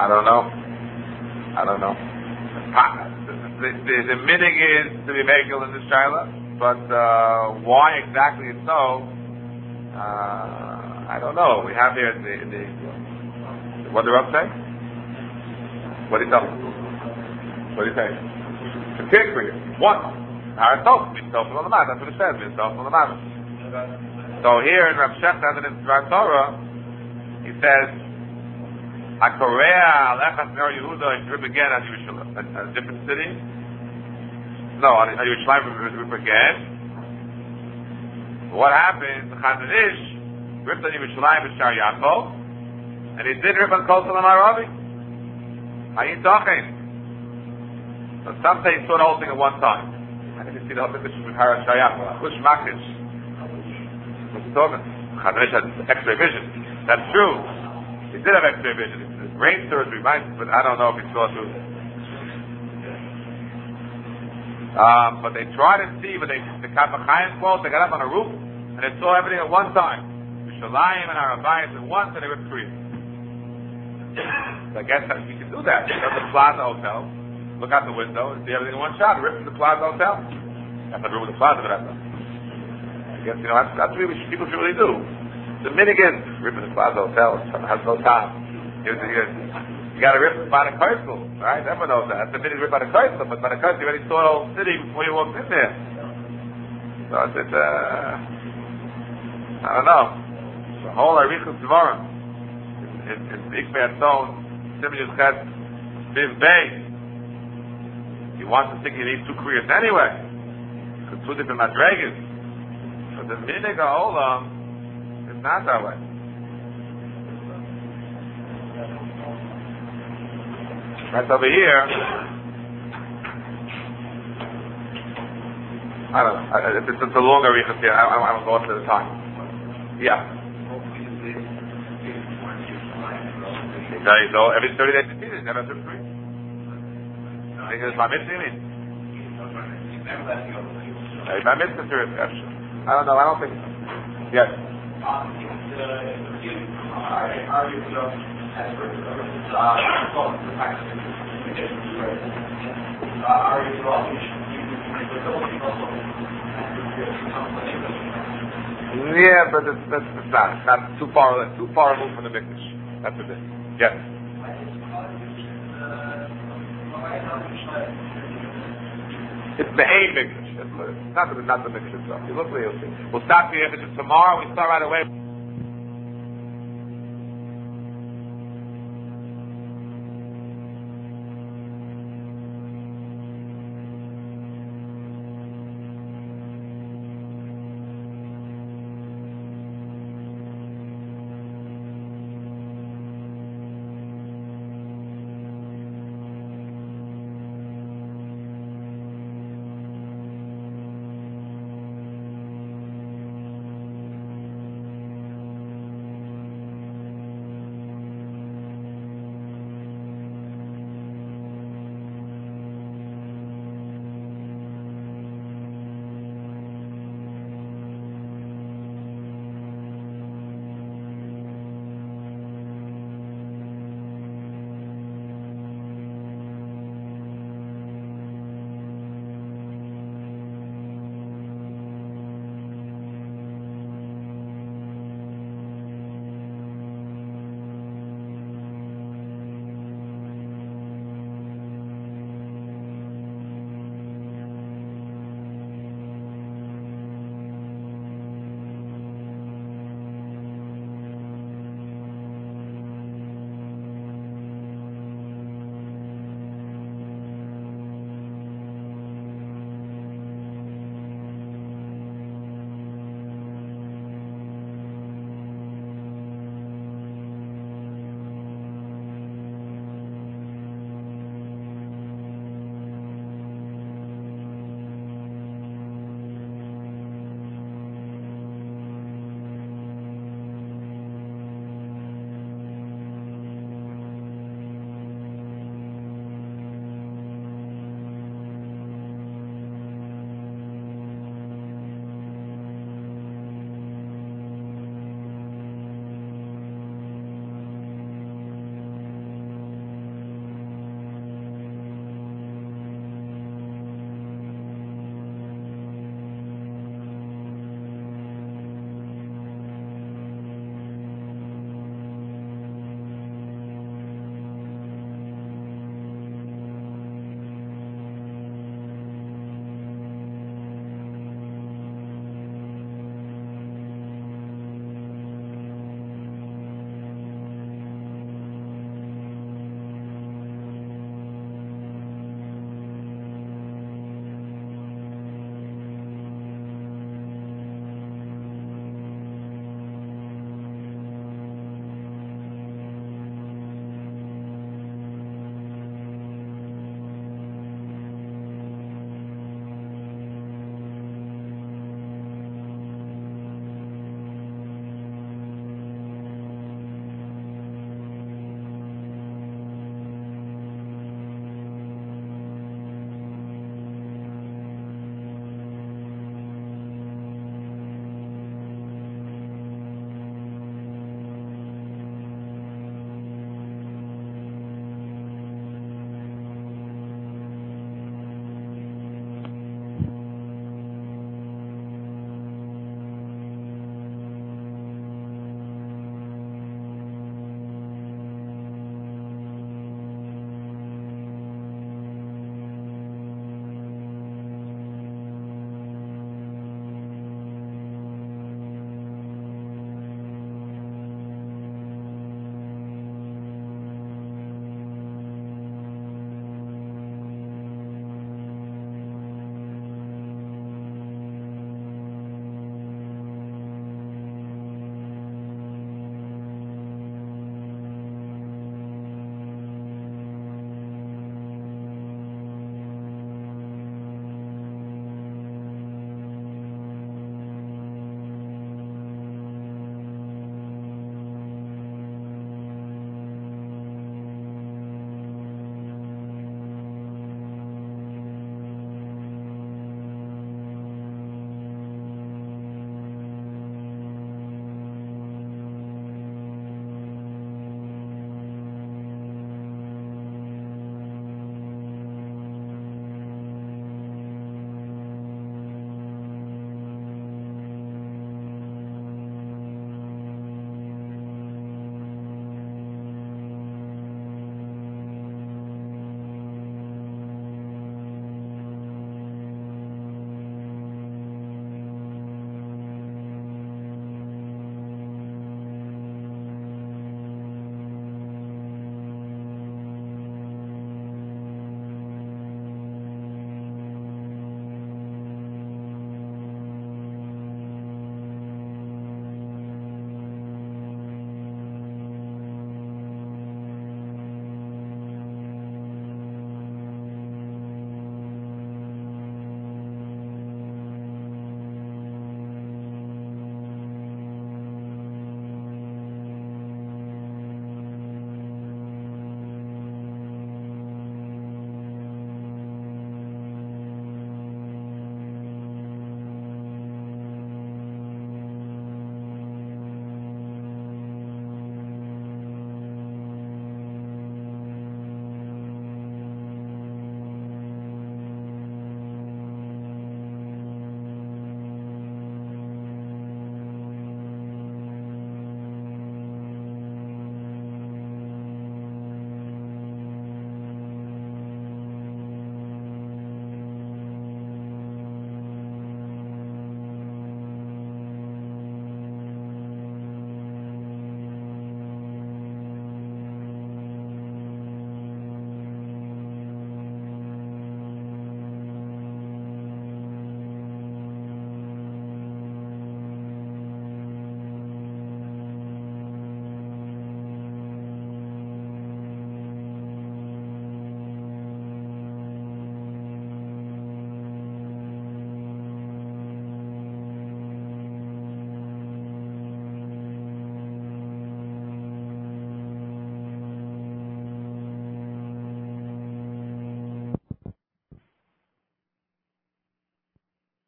I don't know. I don't know. The, the, the minig is to be makel in the shaila, but uh, why exactly it's so, uh, I don't know. We have here the, the what did the Rav say? What did he tell me? What did he say? The pig for you. One. Haratok. Mitzvah from the mat. That's what it says. Mitzvah from the mat. So here in Rav Shech has it in Torah. He says, "Akorea Alechas Ner Yehuda." If you rip again at Yerushalayim, a different city. No, on Yerushalayim rip again. What happened? The Chazon Ish ripped on Yerushalayim with Shar Yaakov, and he did rip on Kol Salam Arabi. How you talking? So some say he saw the whole thing at one time. I didn't see the whole thing with Shar Yaakov. Which Makish? What's he talking? Chazon Ish had X-ray vision. That's true. He did have X-ray vision. His brain surgery reminds me, but I don't know if he saw through. Um, but they tried to see, but they, the Kapachayim quote, they got up on a roof, and they saw everything at one time. Yerushalayim and Arabayim at once, and they were free. So I guess that we can do that. Go to the Plaza Hotel, look out the window, and see everything in one shot, rip from the Plaza Hotel. That's the room of the Plaza, but that's I guess, you know, that's, that's what people should really do. The Minigan, ripping the Plaza Hotel, has no time. Here's the, here's, you got to rip by the Kaisel, right? Everyone knows that. That's the Minigan rip by the Kaisel, but by the Kaisel, you already saw the whole city before you walked in there. So I said, uh, I don't know. The whole Arichus Dvarim, in Big Bad Stone, Simeon Chet, Bim Bay, he wants to think he needs two careers anyway. Because two different Madregas. But the Minigan Olam, it's not that way. Right over here, I don't know. I, it's, it's a longer reason here. I, I, I won't go into the time. Yeah. Okay, so every thirty days it's never took three. I think it's my mitzvah, you mean? Hey, my mitzvah, sir. I don't know. I don't think. Yes. Yeah, but it's, that's, it's not. It's not too far. Too far removed from the mikdash. That's what it is. Yes. It's the A mikdash. It's not the not the mikdash itself. You look, you'll see. We'll stop here. Tomorrow we start right away.